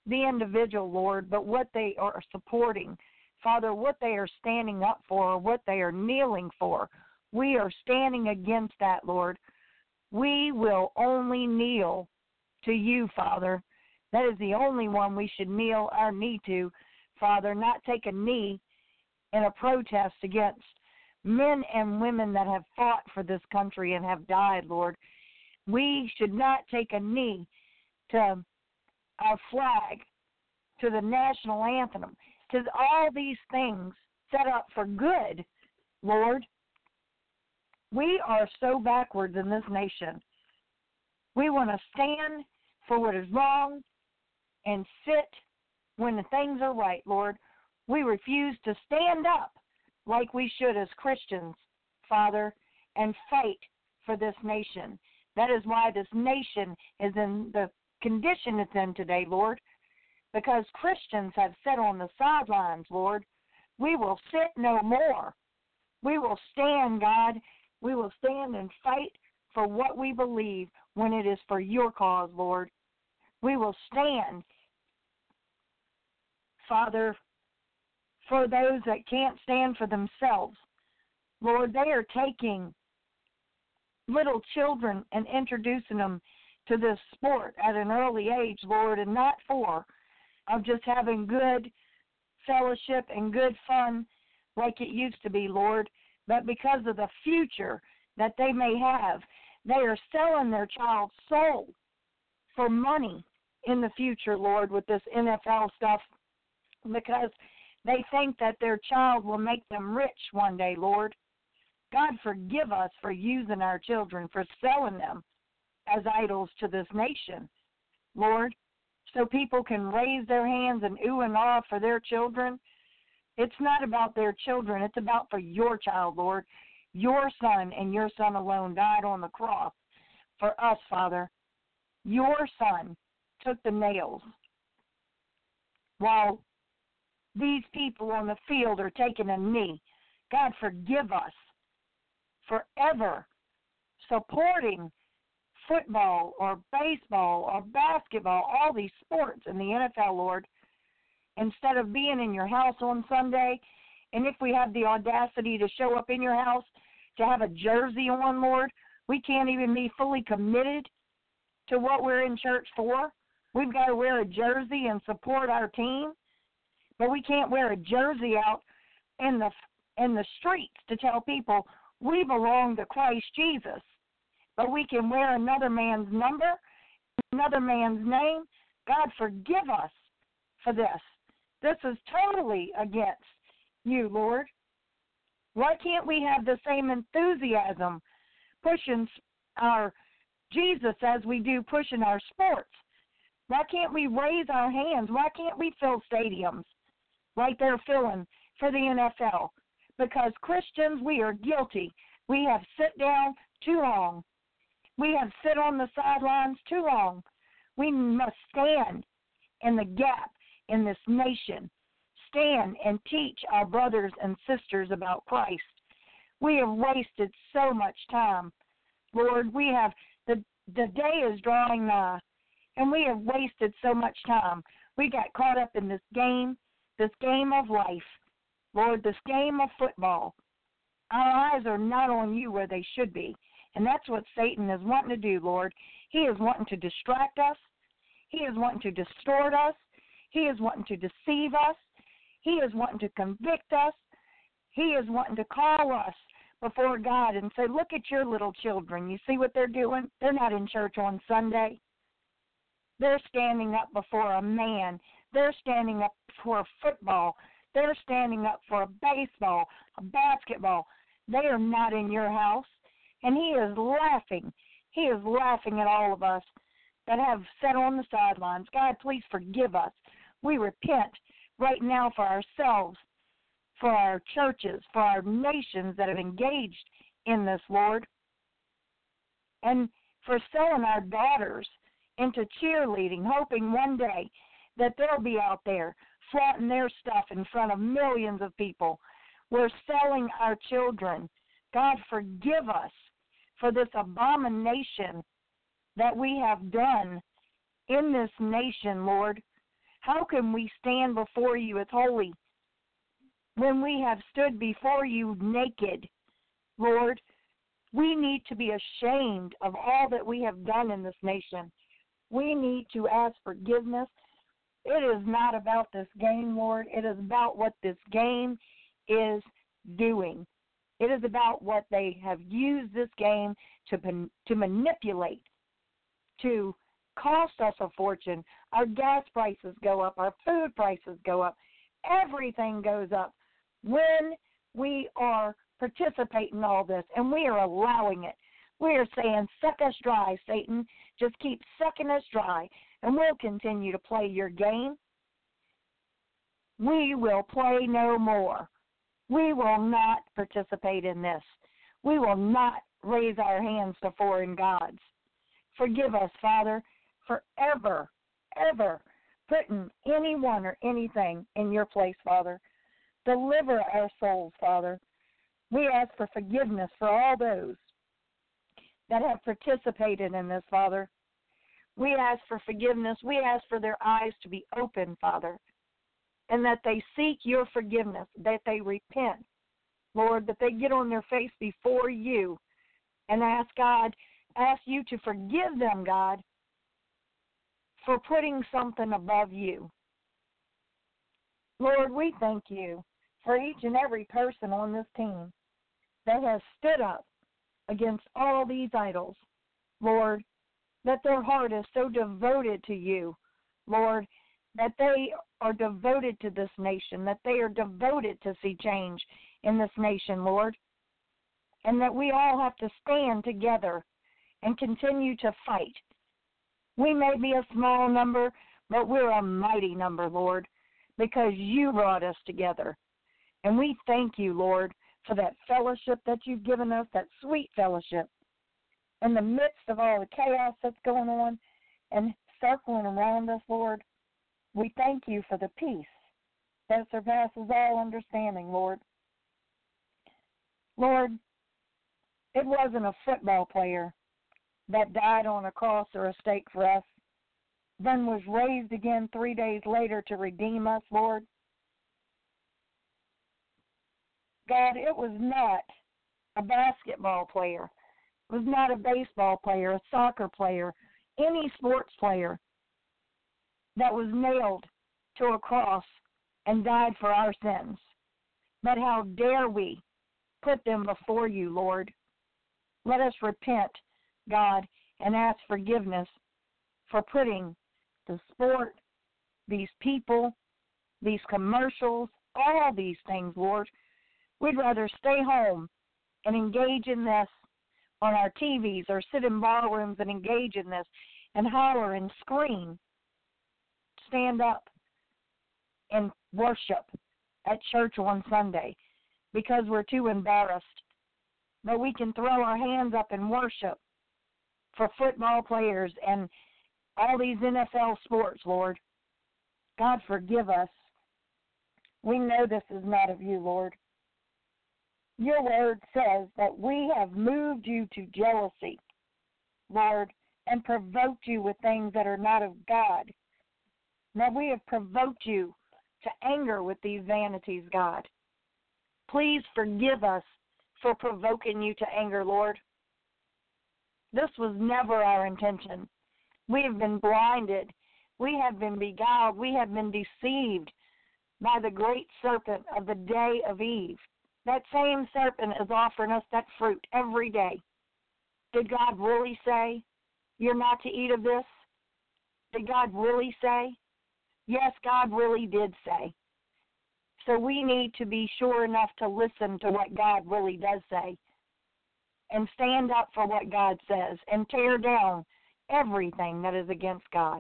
the individual, Lord, but what they are supporting. Father, what they are standing up for or what they are kneeling for. We are standing against that, Lord. We will only kneel to you, Father. That is the only one we should kneel our knee to, Father, not take a knee in a protest against men and women that have fought for this country and have died, Lord. We should not take a knee to our flag, to the national anthem, to all these things set up for good, Lord. We are so backwards in this nation. We want to stand for what is wrong and sit when the things are right, Lord. We refuse to stand up like we should as Christians, Father, and fight for this nation. That is why this nation is in the condition it's in today, Lord, because Christians have sat on the sidelines, Lord. We will sit no more. We will stand, God. We will stand and fight for what we believe when it is for your cause, Lord. We will stand, Father, for those that can't stand for themselves. Lord, they are taking little children and introducing them to this sport at an early age, Lord, and not for of just having good fellowship and good fun like it used to be, Lord, but because of the future that they may have, they are selling their child's soul for money in the future, Lord, with this N F L stuff, because they think that their child will make them rich one day, Lord. God, forgive us for using our children, for selling them as idols to this nation, Lord, so people can raise their hands and ooh and ah for their children. It's not about their children. It's about for your child, Lord. Your son and your son alone died on the cross for us, Father. Your son took the nails while these people on the field are taking a knee. God, forgive us for ever supporting football or baseball or basketball, all these sports in the N F L, Lord, instead of being in your house on Sunday. And if we have the audacity to show up in your house to have a jersey on, Lord, we can't even be fully committed to what we're in church for. We've got to wear a jersey and support our team, but we can't wear a jersey out in the in the streets to tell people we belong to Christ Jesus. But we can wear another man's number, another man's name. God, forgive us for this. This is totally against you, Lord. Why can't we have the same enthusiasm pushing our Jesus as we do pushing our sports? Why can't we raise our hands? Why can't we fill stadiums like they're filling for the N F L? Because Christians, we are guilty. We have sit down too long. We have sit on the sidelines too long. We must stand in the gap in this nation. Stand and teach our brothers and sisters about Christ. We have wasted so much time. Lord, we have, the, the day is drawing nigh, and we have wasted so much time. We got caught up in this game, this game of life. Lord, this game of football. Our eyes are not on you where they should be. And that's what Satan is wanting to do, Lord. He is wanting to distract us. He is wanting to distort us. He is wanting to deceive us. He is wanting to convict us. He is wanting to call us before God and say, look at your little children. You see what they're doing? They're not in church on Sunday. They're standing up before a man. They're standing up for football. They're standing up for a baseball, a basketball. They are not in your house. And he is laughing. He is laughing at all of us that have sat on the sidelines. God, please forgive us. We repent right now for ourselves, for our churches, for our nations that have engaged in this, Lord, and for selling our daughters into cheerleading, hoping one day that they'll be out there flaunting their stuff in front of millions of people. We're selling our children. God, forgive us for this abomination that we have done in this nation, Lord. How can we stand before you as holy when we have stood before you naked, Lord? We need to be ashamed of all that we have done in this nation. We need to ask forgiveness. It is not about this game, Lord. It is about what this game is doing. It is about what they have used this game to to manipulate, to cost us a fortune. Our gas prices go up. Our food prices go up. Everything goes up when we are participating in all this, and we are allowing it. We are saying, suck us dry, Satan. Just keep sucking us dry, and we'll continue to play your game. We will play no more. We will not participate in this. We will not raise our hands to foreign gods. Forgive us, Father, for ever, ever putting anyone or anything in your place, Father. Deliver our souls, Father. We ask for forgiveness for all those that have participated in this, Father. We ask for forgiveness. We ask for their eyes to be open, Father, and that they seek your forgiveness, that they repent, Lord, that they get on their face before you and ask God, ask you to forgive them, God, for putting something above you. Lord, we thank you for each and every person on this team that has stood up against all these idols, Lord, that their heart is so devoted to you, Lord, that they are devoted to this nation, that they are devoted to see change in this nation, Lord, and that we all have to stand together and continue to fight. We may be a small number, but we're a mighty number, Lord, because you brought us together. And we thank you, Lord, for that fellowship that you've given us, that sweet fellowship. In the midst of all the chaos that's going on and circling around us, Lord, we thank you for the peace that surpasses all understanding, Lord. Lord, it wasn't a football player that died on a cross or a stake for us, then was raised again three days later to redeem us, Lord. God, it was not a basketball player. It was not a baseball player, a soccer player, any sports player that was nailed to a cross and died for our sins. But how dare we put them before you, Lord? Let us repent, God, and ask forgiveness for putting the sport, these people, these commercials, all these things, Lord. We'd rather stay home and engage in this on our T Vs or sit in ballrooms and engage in this and holler and scream, stand up and worship at church on Sunday because we're too embarrassed. But we can throw our hands up and worship for football players and all these N F L sports, Lord. God, forgive us. We know this is not of you, Lord. Your word says that we have moved you to jealousy, Lord, and provoked you with things that are not of God. Now we have provoked you to anger with these vanities, God. Please forgive us for provoking you to anger, Lord. This was never our intention. We have been blinded. We have been beguiled. We have been deceived by the great serpent of the day of Eve. That same serpent is offering us that fruit every day. Did God really say, you're not to eat of this? Did God really say? Yes, God really did say. So we need to be sure enough to listen to what God really does say and stand up for what God says and tear down everything that is against God.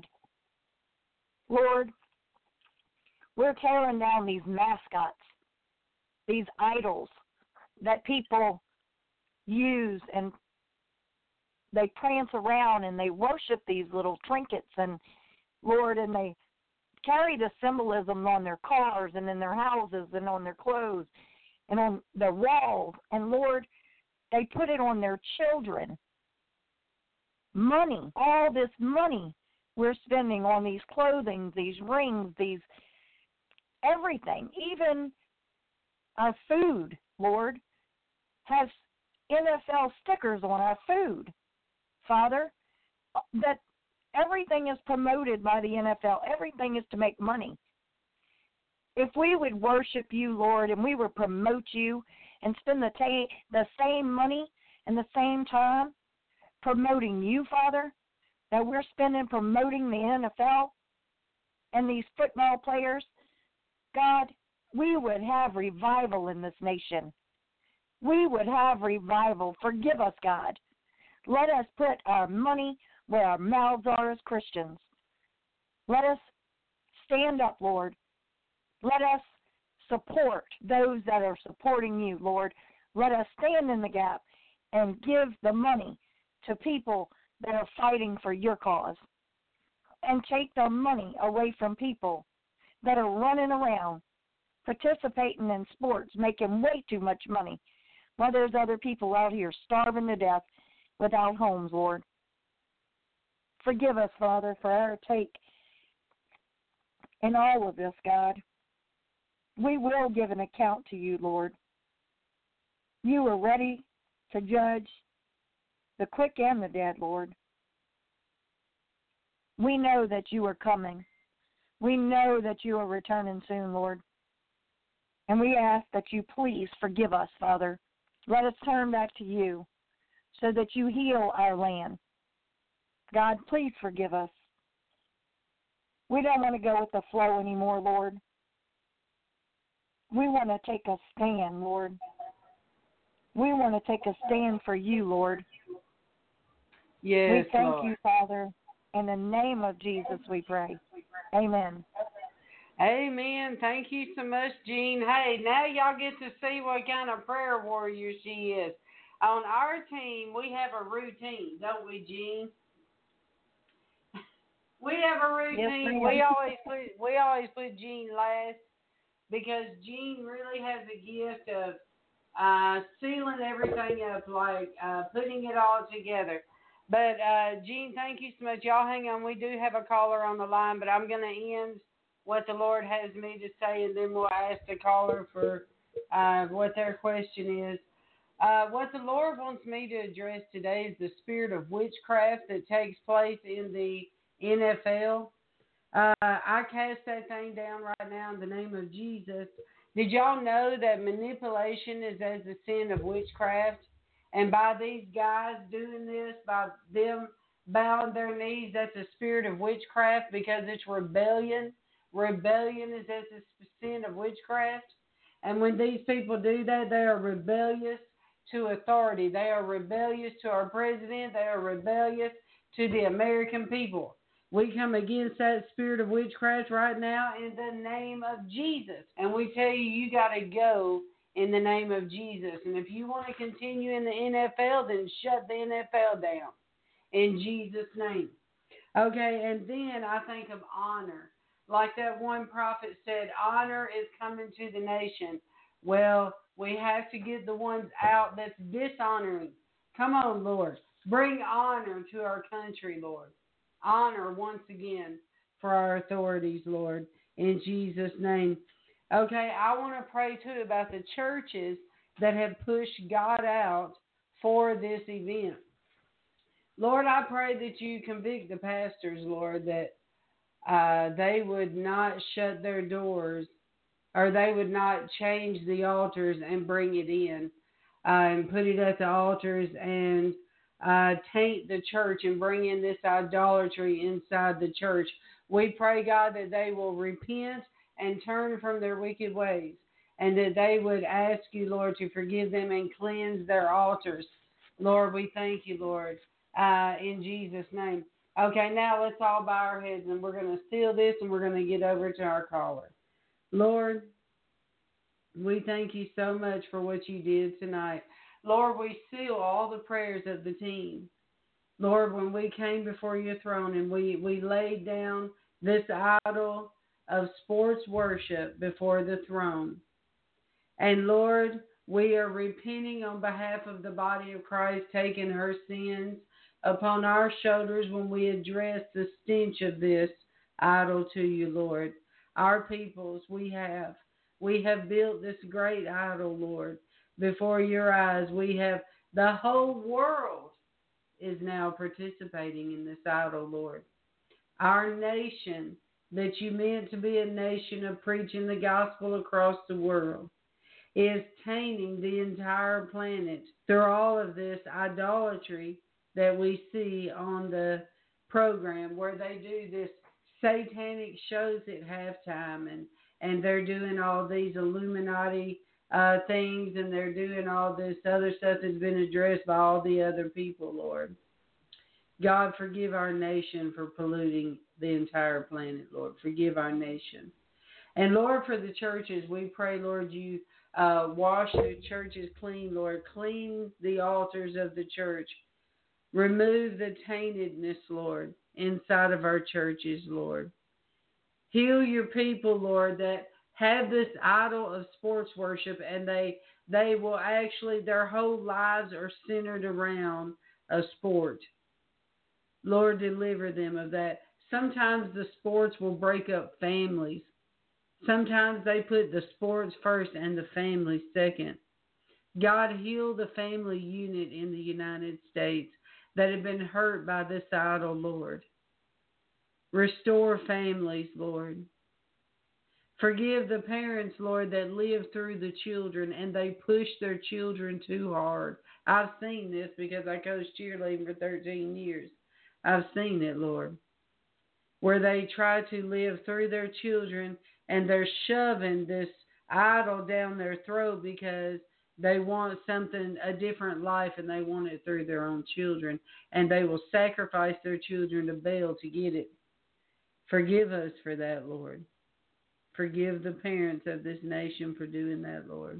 Lord, we're tearing down these mascots, these idols that people use, and they prance around and they worship these little trinkets, and Lord, and they carry the symbolism on their cars and in their houses and on their clothes and on their walls, and Lord, they put it on their children. Money, all this money we're spending on these clothing, these rings, these everything, even our food, Lord, has N F L stickers on our food, Father, that everything is promoted by the N F L. Everything is to make money. If we would worship you, Lord, and we would promote you and spend the, ta- the same money and the same time promoting you, Father, that we're spending promoting the N F L and these football players, God, we would have revival in this nation. We would have revival. Forgive us, God. Let us put our money where our mouths are as Christians. Let us stand up, Lord. Let us support those that are supporting you, Lord. Let us stand in the gap and give the money to people that are fighting for your cause. And take the money away from people that are running around, participating in sports, making way too much money, while there's other people out here starving to death without homes, Lord. Forgive us, Father, for our take in all of this, God. We will give an account to you, Lord. You are ready to judge the quick and the dead, Lord. We know that you are coming. We know that you are returning soon, Lord. And we ask that you please forgive us, Father. Let us turn back to you so that you heal our land. God, please forgive us. We don't want to go with the flow anymore, Lord. We want to take a stand, Lord. We want to take a stand for you, Lord. Yes, we thank Lord. you, Father. In the name of Jesus we pray. Amen. Amen. Thank you so much, Jean. Hey, now y'all get to see what kind of prayer warrior she is. On our team, we have a routine, don't we, Jean? We have a routine. Yes, we always put we always put Jean last because Jean really has a gift of uh, sealing everything up, like uh, putting it all together. But, uh, Jean, thank you so much. Y'all hang on. We do have a caller on the line, but I'm going to end what the Lord has me to say, and then we'll ask the caller for uh, what their question is. Uh, what the Lord wants me to address today is the spirit of witchcraft that takes place in the N F L. Uh, I cast that thing down right now in the name of Jesus. Did y'all know that manipulation is as the sin of witchcraft? And by these guys doing this, by them bowing their knees, that's a spirit of witchcraft because it's rebellion. Rebellion is as the sin of witchcraft. And when these people do that, they are rebellious to authority. They are rebellious to our president. They are rebellious to the American people. We come against that spirit of witchcraft right now in the name of Jesus. And we tell you, you got to go in the name of Jesus. And if you want to continue in the N F L, then shut the N F L down in Jesus' name. Okay, and then I think of honor. Like that one prophet said, honor is coming to the nation. Well, we have to get the ones out that's dishonoring. Come on, Lord. Bring honor to our country, Lord. Honor once again for our authorities, Lord, in Jesus' name. Okay, I want to pray, too, about the churches that have pushed God out for this event. Lord, I pray that you convict the pastors, Lord, that uh, they would not shut their doors or they would not change the altars and bring it in uh, and put it at the altars and uh, taint the church and bring in this idolatry inside the church. We pray, God, that they will repent and turn from their wicked ways, and that they would ask you, Lord, to forgive them and cleanse their altars. Lord, we thank you, Lord, uh, in Jesus' name. Okay, now let's all bow our heads, and we're going to seal this, and we're going to get over to our caller. Lord, we thank you so much for what you did tonight. Lord, we seal all the prayers of the team. Lord, when we came before your throne and we, we laid down this idol of sports worship before the throne. And Lord, we are repenting on behalf of the body of Christ, taking her sins upon our shoulders when we address the stench of this idol to you, Lord. Our peoples, we have. We have built this great idol, Lord, before your eyes. We have, the whole world is now participating in this idol, Lord. Our nation, that you meant to be a nation of preaching the gospel across the world, is tainting the entire planet through all of this idolatry that we see on the program, where they do this satanic shows at halftime, and, and they're doing all these Illuminati uh, things, and they're doing all this other stuff that's been addressed by all the other people, Lord. God, forgive our nation for polluting the entire planet, Lord. Forgive our nation. And, Lord, for the churches, we pray, Lord, you uh, wash the churches clean, Lord. Clean the altars of the church. Remove the taintedness, Lord, inside of our churches, Lord. Heal your people, Lord, that have this idol of sports worship, and they they will actually, their whole lives are centered around a sport. Lord, deliver them of that. Sometimes the sports will break up families. Sometimes they put the sports first and the family second. God, heal the family unit in the United States that have been hurt by this idol, Lord. Restore families, Lord. Forgive the parents, Lord, that live through the children and they push their children too hard. I've seen this because I coached cheerleading for thirteen years. I've seen it, Lord, where they try to live through their children and they're shoving this idol down their throat because they want something, a different life, and they want it through their own children. And they will sacrifice their children to Baal to get it. Forgive us for that, Lord. Forgive the parents of this nation for doing that, Lord.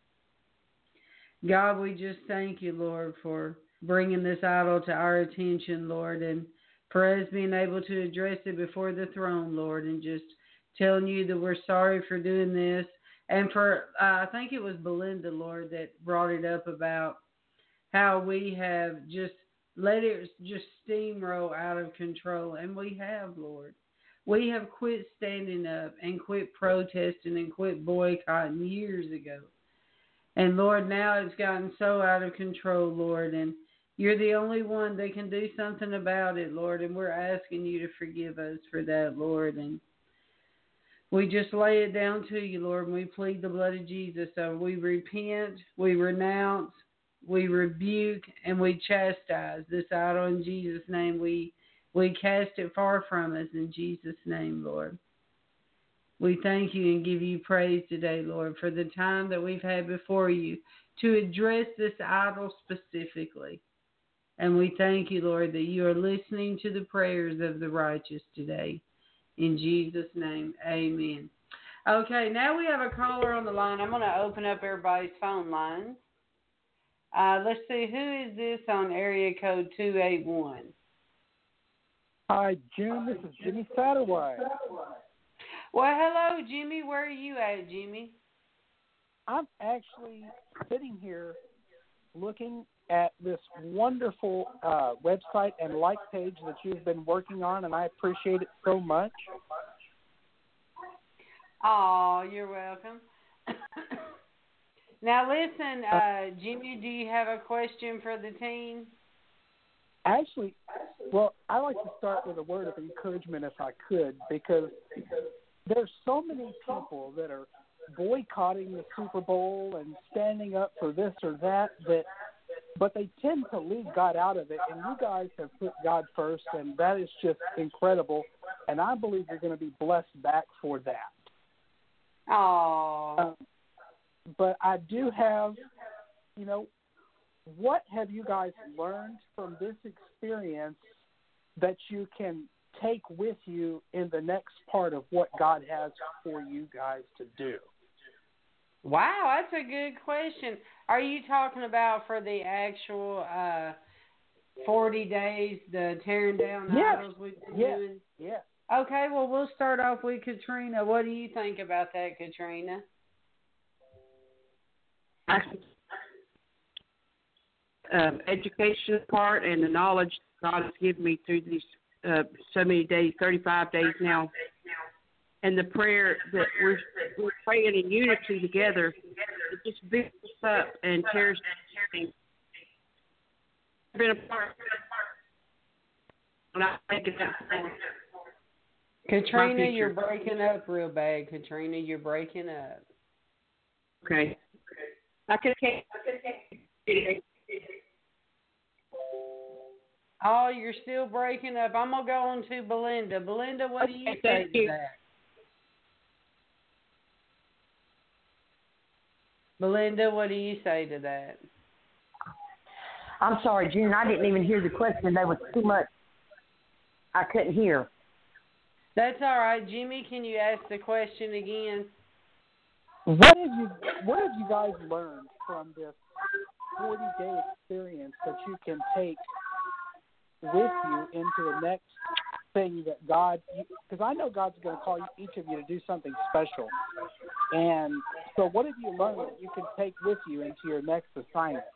God, we just thank you, Lord, for bringing this idol to our attention, Lord, and for us being able to address it before the throne, Lord, and just telling you that we're sorry for doing this. And for, uh, I think it was Belinda, Lord, that brought it up about how we have just let it just steamroll out of control. And we have, Lord. We have quit standing up and quit protesting and quit boycotting years ago. And, Lord, now it's gotten so out of control, Lord, and you're the only one that can do something about it, Lord, and we're asking you to forgive us for that, Lord. And we just lay it down to you, Lord, and we plead the blood of Jesus. So we repent, we renounce, we rebuke, and we chastise this idol in Jesus' name. We we cast it far from us in Jesus' name, Lord. We thank you and give you praise today, Lord, for the time that we've had before you to address this idol specifically. And we thank you, Lord, that you are listening to the prayers of the righteous today. In Jesus' name, amen. Okay, now we have a caller on the line. I'm going to open up everybody's phone lines. Uh, let's see, who is this on area code two eight one? Hi, June. This is Jimmy Satterwhite. Well, hello, Jimmy. Where are you at, Jimmy? I'm actually sitting here looking at this wonderful uh, website and like page that you've been working on, and I appreciate it so much. Oh, you're welcome. Now, listen, uh, Jimmy, do you have a question for the team? Actually, well, I like to start with a word of encouragement if I could, because there's so many people that are boycotting the Super Bowl and standing up for this or that, that but they tend to leave God out of it, and you guys have put God first, and that is just incredible, and I believe you're going to be blessed back for that. Oh. Um, but I do have, you know, what have you guys learned from this experience that you can take with you in the next part of what God has for you guys to do? Wow, that's a good question. Are you talking about for the actual uh, forty days, the tearing down yes. idols we've been yes. doing? Yes. Okay, well, we'll start off with Katrina. What do you think about that, Katrina? um, education part and the knowledge God has given me through these uh, so many days, thirty-five days now, and the prayer that we're, we're praying in unity together, it just builds us up and tears us. Been a part. And I think it's Katrina, you're breaking up real bad. Katrina, you're breaking up. Okay. I can take. Oh, you're still breaking up. I'm gonna go on to Belinda. Belinda, what do you Okay, say to you. that? Belinda, what do you say to that? I'm sorry, June. I didn't even hear the question. There was too much. I couldn't hear. That's all right, Jimmy. Can you ask the question again? What have you What have you guys learned from this forty day experience that you can take with you into the next thing that God? Because I know God's going to call you, each of you to do something special, and so what have you learned that you can take with you into your next assignment?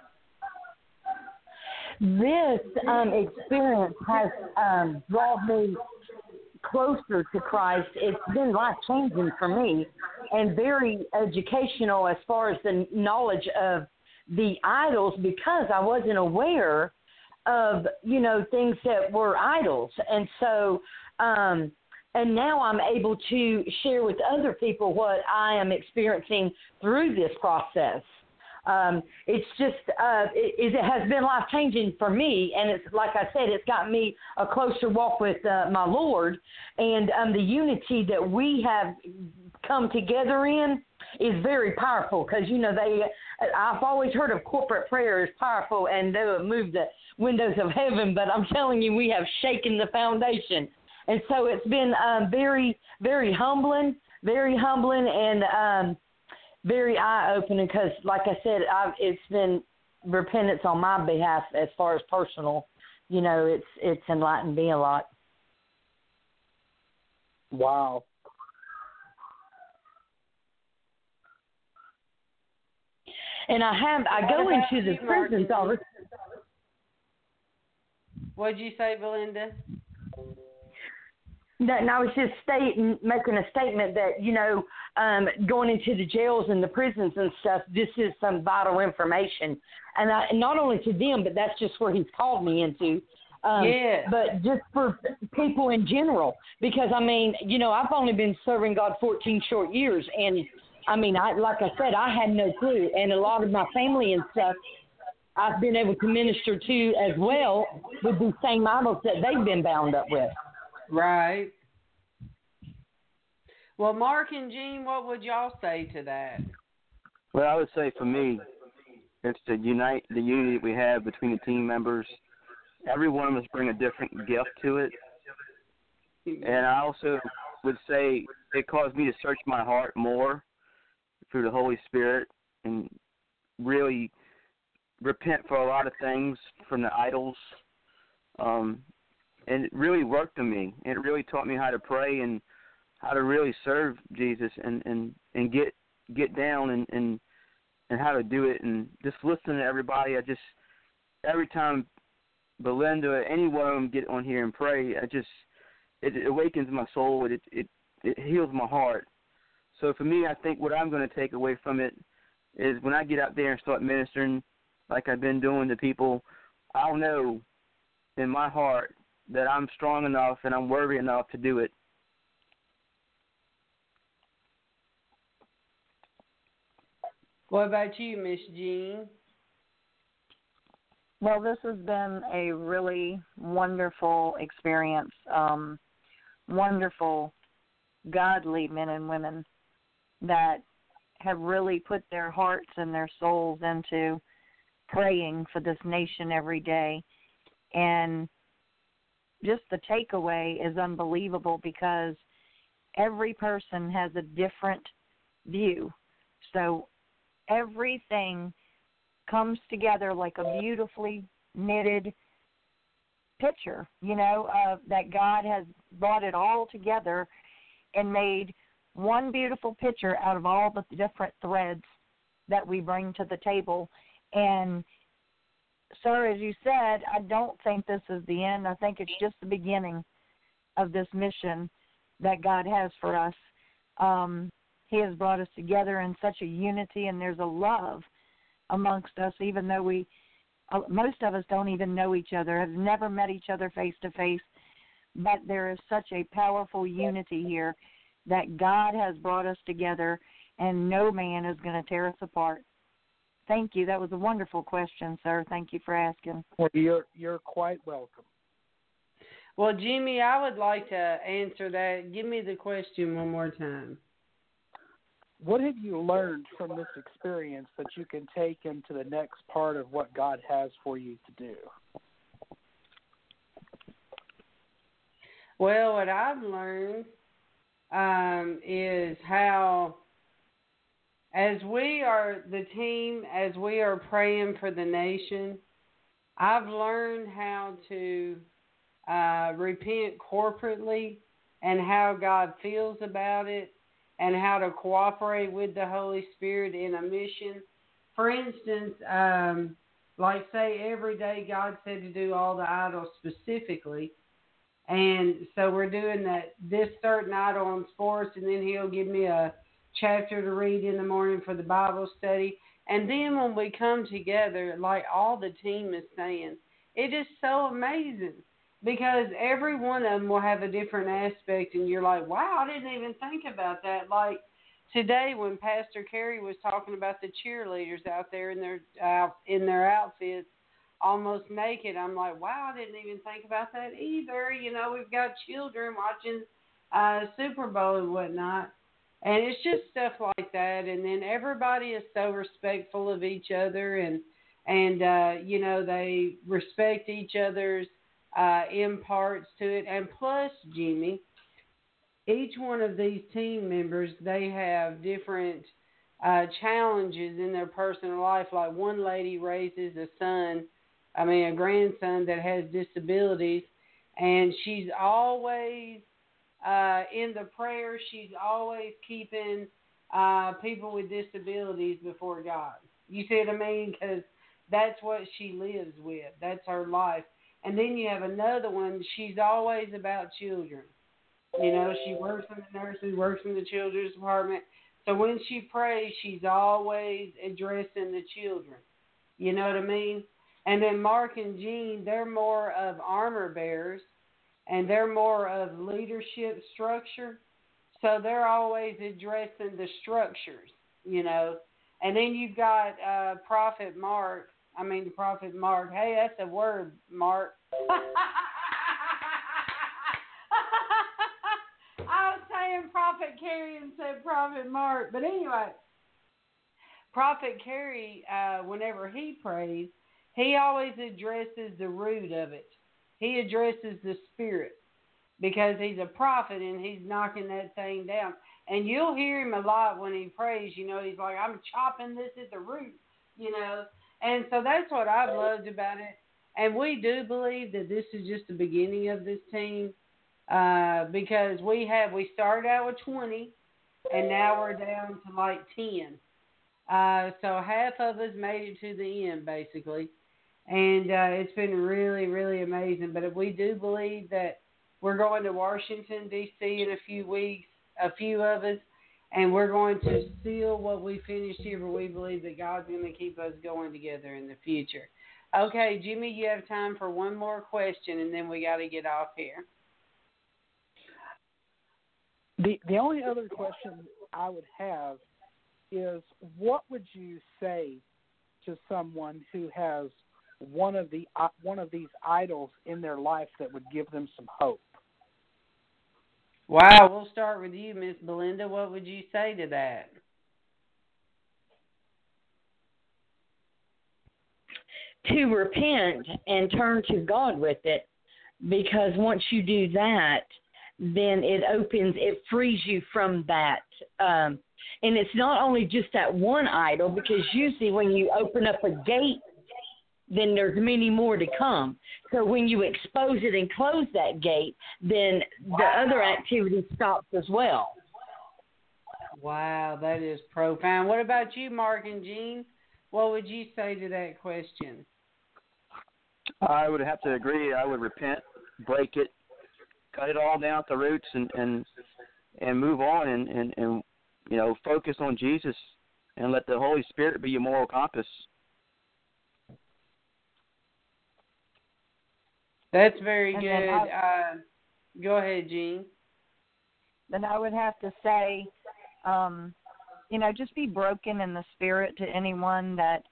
This um, experience has um, brought me closer to Christ. It's been life-changing for me and very educational as far as the knowledge of the idols, because I wasn't aware of, you know, things that were idols. And so, um, and now I'm able to share with other people what I am experiencing through this process. Um, it's just, uh, it, it has been life-changing for me, and it's, like I said, it's got me a closer walk with uh, my Lord, and um, the unity that we have come together in is very powerful, because, you know, they, I've always heard of corporate prayer is powerful, and they will move the windows of heaven, but I'm telling you, we have shaken the foundation, and so it's been um, very, very humbling, very humbling, and um very eye-opening, because, like I said, I've, it's been repentance on my behalf as far as personal. You know, it's it's enlightened me a lot. Wow. And I have I go into the prisons all the. What'd you say, Belinda? No, and I was just stating, making a statement that, you know, um, going into the jails and the prisons and stuff, this is some vital information. And I, not only to them, but that's just where he's called me into. Um, yeah. But just for people in general, because, I mean, you know, I've only been serving God fourteen short years. And, I mean, I like I said, I had no clue. And a lot of my family and stuff, I've been able to minister to as well with these same idols that they've been bound up with. Right. Well, Mark and Gene, what would y'all say to that? Well, I would say for me, it's to unite the unity we have between the team members. Every one of us bring a different gift to it. And I also would say it caused me to search my heart more through the Holy Spirit and really repent for a lot of things from the idols. Um, and it really worked on me. It really taught me how to pray and how to really serve Jesus and, and, and get get down and, and and how to do it, and just listen to everybody. I just, every time Belinda, any one of them get on here and pray, I just, it awakens my soul. It, it, it heals my heart. So for me, I think what I'm going to take away from it is when I get out there and start ministering like I've been doing to people, I'll know in my heart that I'm strong enough and I'm worthy enough to do it. What about you, Miss Jean? Well, this has been a really wonderful experience. Um, wonderful, godly men and women that have really put their hearts and their souls into praying for this nation every day. And just the takeaway is unbelievable because every person has a different view. So everything comes together like a beautifully knitted picture, you know, uh, that God has brought it all together and made one beautiful picture out of all the different threads that we bring to the table. And sir, as you said, I don't think this is the end. I think it's just the beginning of this mission that God has for us. Um, he has brought us together in such a unity, and there's a love amongst us, even though we, uh, most of us don't even know each other, have never met each other face to face, but there is such a powerful unity here that God has brought us together, and no man is going to tear us apart. Thank you. That was a wonderful question, sir. Thank you for asking. Well, you're you're quite welcome. Well, Jimmy, I would like to answer that. Give me the question one more time. What have you learned from this experience that you can take into the next part of what God has for you to do? Well, what I've learned um, is how, as we are the team, as we are praying for the nation, I've learned how to uh, repent corporately and how God feels about it and how to cooperate with the Holy Spirit in a mission. For instance, um, like say every day God said to do all the idols specifically. And so we're doing that this certain idol on sports, and then he'll give me a chapter to read in the morning for the Bible study. And then when we come together, like all the team is saying, it is so amazing because every one of them will have a different aspect, and you're like, wow, I didn't even think about that. Like today when Pastor Carey was talking about the cheerleaders out there in their uh, in their outfits, almost naked, I'm like, wow, I didn't even think about that either. You know, we've got children watching uh, Super Bowl and whatnot. And it's just stuff like that. And then everybody is so respectful of each other, and, and uh, you know, they respect each other's uh, imparts to it. And plus, Jimmy, each one of these team members, they have different uh, challenges in their personal life. Like one lady raises a son, I mean, a grandson that has disabilities, and she's always uh, in the prayer, she's always keeping uh, people with disabilities before God. You see what I mean? Because that's what she lives with. That's her life. And then you have another one, she's always about children. You know, she works in the nursery, works in the children's department. So when she prays, she's always addressing the children. You know what I mean? And then Mark and Jean, they're more of armor bearers, and they're more of leadership structure. So they're always addressing the structures, you know. And then you've got uh, Prophet Mark. I mean, Prophet Mark. Hey, that's a word, Mark. I was saying Prophet Carey and said Prophet Mark. But anyway, Prophet Carey, uh, whenever he prays, he always addresses the root of it. He addresses the spirit because he's a prophet and he's knocking that thing down. And you'll hear him a lot when he prays. You know, he's like, I'm chopping this at the root, you know. And so that's what I've loved about it. And we do believe that this is just the beginning of this team uh, because we have, we started out with twenty and now we're down to like ten. Uh, so half of us made it to the end, basically. And uh, it's been really, really amazing. But we do believe that we're going to Washington, D C in a few weeks, a few of us, and we're going to seal what we finished here, but we believe that God's going to keep us going together in the future. Okay, Jimmy, you have time for one more question, and then we got to get off here. The the only other question I would have is, what would you say to someone who has one of the uh, one of these idols in their life that would give them some hope? Wow, we'll start with you, Miss Belinda. What would you say to that? To repent and turn to God with it, because once you do that, then it opens, it frees you from that. Um, and it's not only just that one idol, because usually when you open up a gate, then there's many more to come. So when you expose it and close that gate, then the other activity stops as well. Wow, that is profound. What about you, Mark and Jean? What would you say to that question? I would have to agree. I would repent, break it, cut it all down at the roots, and and, and move on, and, and, and you know, focus on Jesus, and let the Holy Spirit be your moral compass. That's very And good. then I- Uh, go ahead, Jean. Then I would have to say, um, you know, just be broken in the spirit to anyone that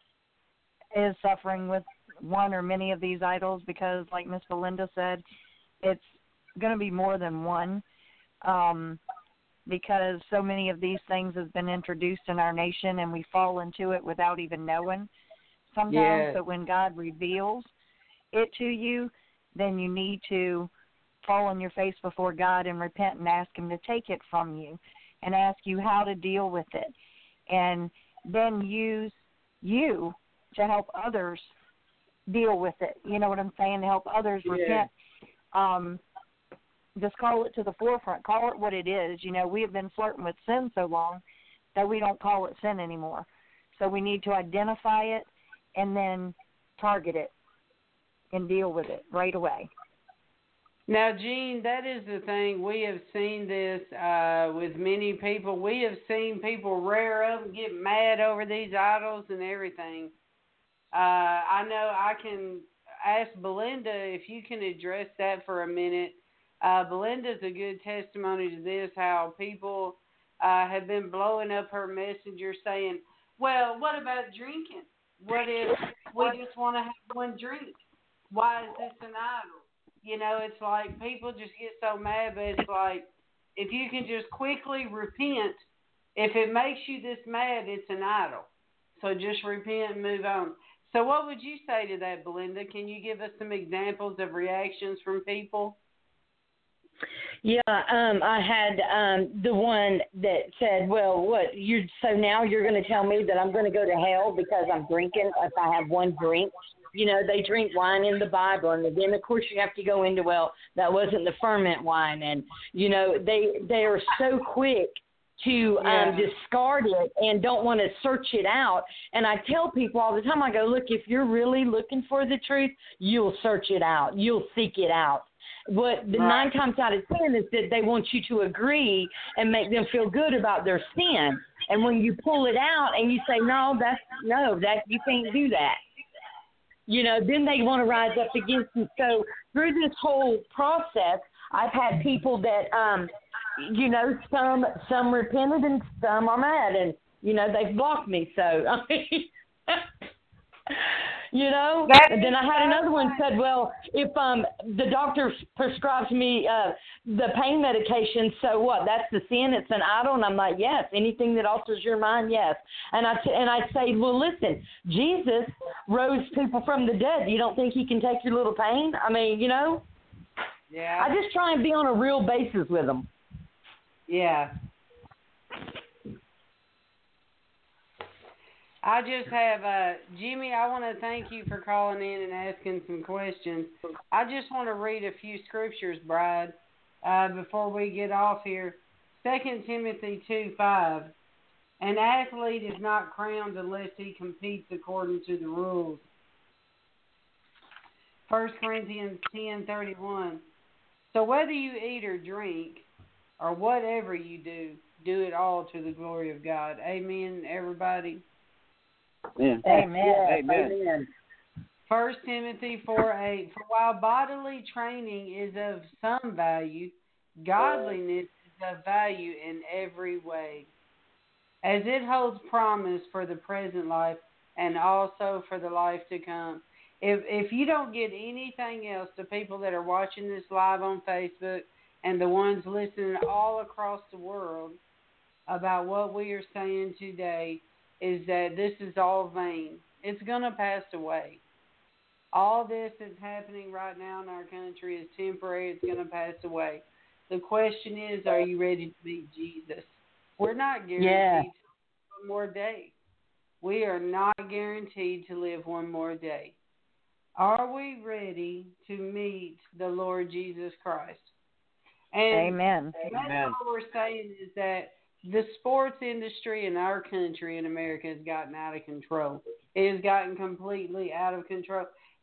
is suffering with one or many of these idols, because like Miss Belinda said, it's going to be more than one, um, because so many of these things have been introduced in our nation and we fall into it without even knowing sometimes. Yes. But when God reveals it to you, then you need to fall on your face before God and repent and ask him to take it from you and ask you how to deal with it, and then use you to help others deal with it. You know what I'm saying? To help others Yeah. repent. Um, just call it to the forefront. Call it what it is. You know, we have been flirting with sin so long that we don't call it sin anymore. So we need to identify it and then target it and deal with it right away. Now, Gene, that is the thing. We have seen this uh, with many people. We have seen people rear up and get mad over these idols and everything. Uh, I know I can ask Belinda if you can address that for a minute. Uh, Belinda's a good testimony to this, how people uh, have been blowing up her messenger saying, well, what about drinking? What if we just want to have one drink? Why is this an idol? You know, it's like people just get so mad, but it's like if you can just quickly repent, if it makes you this mad, it's an idol. So just repent and move on. So what would you say to that, Belinda? Can you give us some examples of reactions from people? Yeah, um, I had um, the one that said, well, what, you so now you're going to tell me that I'm going to go to hell because I'm drinking if I have one drink? You know, they drink wine in the Bible, and then, of course, you have to go into, well, that wasn't the ferment wine. And, you know, they, they are so quick to Yeah. um, discard it and don't want to search it out. And I tell people all the time, I go, look, if you're really looking for the truth, you'll search it out. You'll seek it out. What the Right. nine times out of ten is that they want you to agree and make them feel good about their sin. And when you pull it out and you say, no, that's no, that you can't do that. You know, then they want to rise up against you. So through this whole process, I've had people that, um, you know, some some repented and some are mad, and you know they've blocked me. So I mean, you know. That and then I had so another one funny. said, well, if um the doctor prescribes me uh the pain medication, so what? That's the sin. It's an idol. And I'm like, yes. Anything that alters your mind, yes. And I t- and I say, well, listen, Jesus rose people from the dead. You don't think he can take your little pain? I mean, you know. Yeah. I just try and be on a real basis with them. Yeah. I just have, uh, Jimmy, I want to thank you for calling in and asking some questions. I just want to read a few scriptures, Bride, uh, before we get off here. Second Timothy two five. An athlete is not crowned unless he competes according to the rules. First Corinthians ten thirty-one. So whether you eat or drink, or whatever you do, do it all to the glory of God. Amen, everybody. Amen. Amen. Amen. First Timothy four eight. For while bodily training is of some value, godliness is of value in every way, as it holds promise for the present life and also for the life to come. If if you don't get anything else, the people that are watching this live on Facebook and the ones listening all across the world about what we are saying today, is that this is all vain. It's going to pass away. All this that's happening right now in our country is temporary. It's going to pass away. The question is, are you ready to meet Jesus? We're not guaranteed Yeah. to live one more day. We are not guaranteed to live one more day. Are we ready to meet the Lord Jesus Christ? And Amen. that's Amen. all we're saying is that the sports industry in our country, in America, has gotten out of control. It has gotten completely out of control.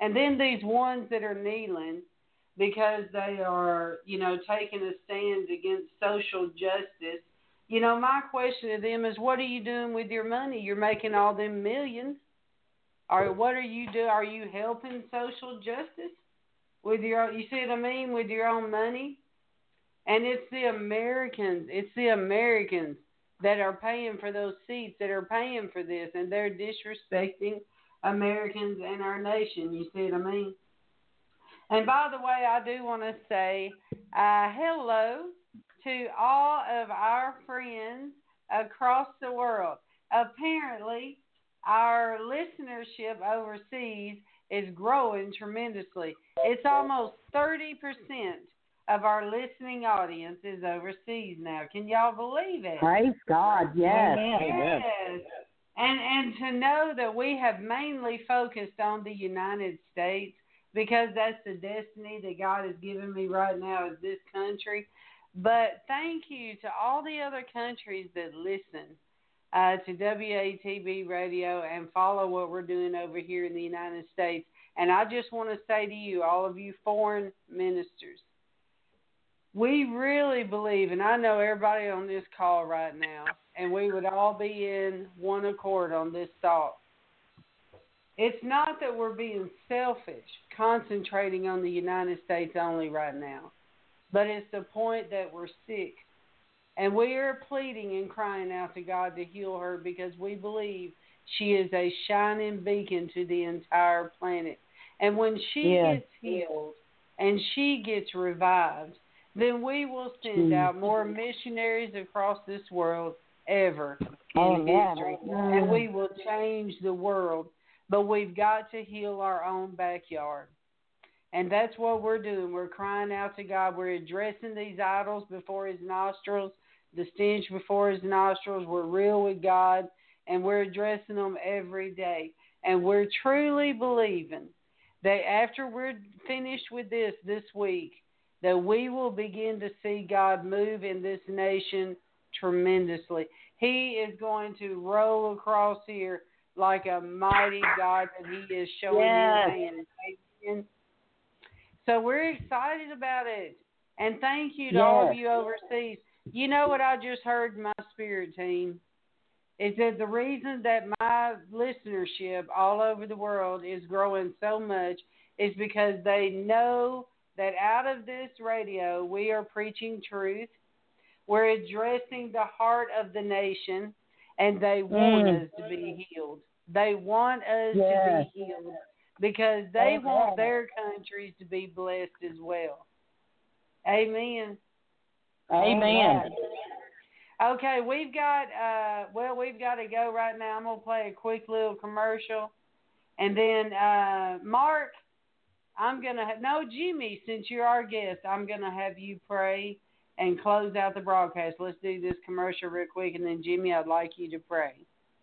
And then these ones that are kneeling because they are, you know, taking a stand against social justice. You know, my question to them is, what are you doing with your money? You're making all them millions. Or what are you doing? Are you helping social justice with your, you see what I mean, with your own money? And it's the Americans, it's the Americans that are paying for those seats, that are paying for this, and they're disrespecting Americans and our nation. You see what I mean? And by the way, I do want to say uh, hello to all of our friends across the world. Apparently, our listenership overseas is growing tremendously. It's almost thirty percent of our listening audience is overseas now. Can y'all believe it? Praise God, yes. Yes. And, and to know that we have mainly focused on the United States, because that's the destiny that God has given me right now, is this country. But thank you to all the other countries that listen uh, to W A T B Radio and follow what we're doing over here in the United States. And I just want to say to you, all of you foreign ministers, we really believe, and I know everybody on this call right now, and we would all be in one accord on this thought. It's not that we're being selfish, concentrating on the United States only right now, but it's the point that we're sick. And we are pleading and crying out to God to heal her, because we believe she is a shining beacon to the entire planet. And when she Yeah. gets healed and she gets revived, then we will send out more missionaries across this world ever in Amen. history. And we will change the world. But we've got to heal our own backyard. And that's what we're doing. We're crying out to God. We're addressing these idols before his nostrils, the stench before his nostrils. We're real with God, and we're addressing them every day. And we're truly believing that after we're finished with this this week, that we will begin to see God move in this nation tremendously. He is going to roll across here like a mighty God that he is showing Yes. his hand. Amen. So we're excited about it. And thank you to Yes. all of you overseas. You know what I just heard in my spirit team? Is that the reason that my listenership all over the world is growing so much is because they know that out of this radio we are preaching truth. We're addressing the heart of the nation, and they want Mm. us to be healed. They want us Yes. to be healed because they Amen. want their countries to be blessed as well. Amen. Amen. Okay, we've got, uh, well, we've got to go right now. I'm going to play a quick little commercial. And then, uh, Mark, I'm going to, no, Jimmy, since you're our guest, I'm going to have you pray and close out the broadcast. Let's do this commercial real quick. And then, Jimmy, I'd like you to pray.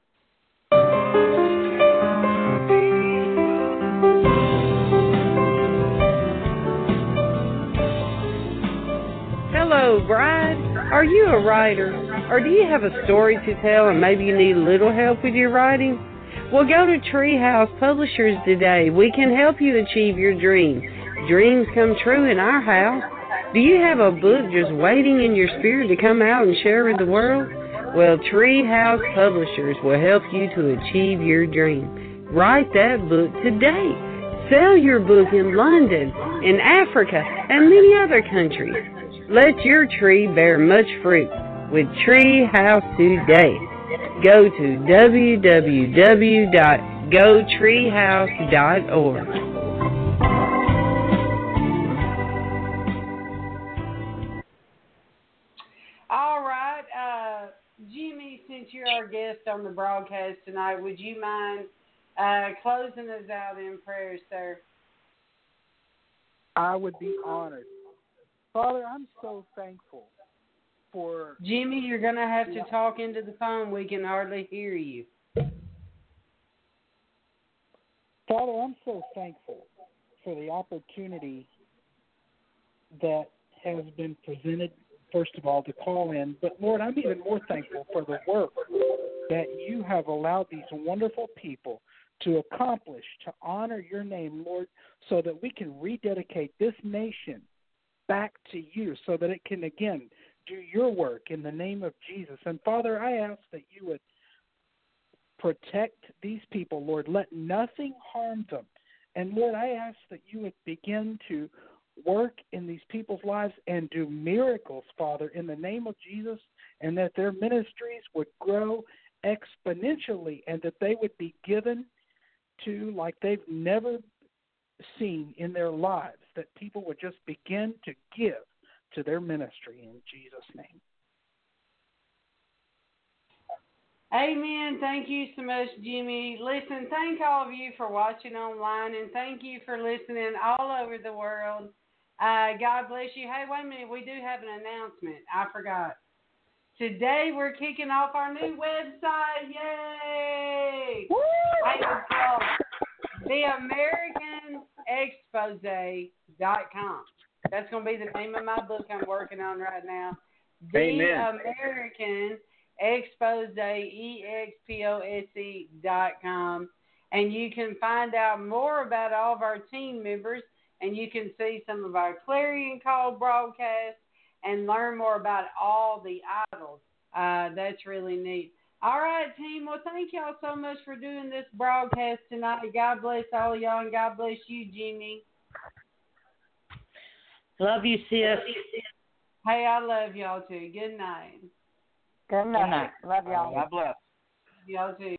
Hello, bride. Are you a writer? Or do you have a story to tell and maybe you need a little help with your writing? Well, go to Treehouse Publishers today. We can help you achieve your dreams. Dreams come true in our house. Do you have a book just waiting in your spirit to come out and share with the world? Well, Treehouse Publishers will help you to achieve your dream. Write that book today. Sell your book in London, in Africa, and many other countries. Let your tree bear much fruit with Treehouse today. Go to w w w dot go treehouse dot org. All right. Uh, Jimmy, since you're our guest on the broadcast tonight, would you mind uh, closing us out in prayer, sir? I would be honored. Father, I'm so thankful for... Jimmy, you're going to have to talk into the phone. We can hardly hear you. Father, I'm so thankful for the opportunity that has been presented, first of all, to call in. But, Lord, I'm even more thankful for the work that you have allowed these wonderful people to accomplish, to honor your name, Lord, so that we can rededicate this nation back to you, so that it can, again, do your work in the name of Jesus. And, Father, I ask that you would protect these people, Lord. Let nothing harm them. And, Lord, I ask that you would begin to work in these people's lives and do miracles, Father, in the name of Jesus, and that their ministries would grow exponentially and that they would be given to like they've never seen in their lives, that people would just begin to give to their ministry in Jesus' name. Amen. Thank you so much, Jimmy. Listen, thank all of you for watching online, and thank you for listening all over the world. Uh, God bless you. Hey, wait a minute. We do have an announcement. I forgot. Today we're kicking off our new website. Yay! Woo! It's called the American Expose dot com. That's going to be the name of my book I'm working on right now. The Amen. American Expose, E X P O S E dot com. And you can find out more about all of our team members, and you can see some of our Clarion Call broadcasts and learn more about all the idols. Uh, that's really neat. All right, team. Well, thank y'all so much for doing this broadcast tonight. God bless all of y'all, and God bless you, Jimmy. Love you, sis. Hey, I love y'all too. Good night. Good night. Good night. Love y'all. God bless. Y'all too.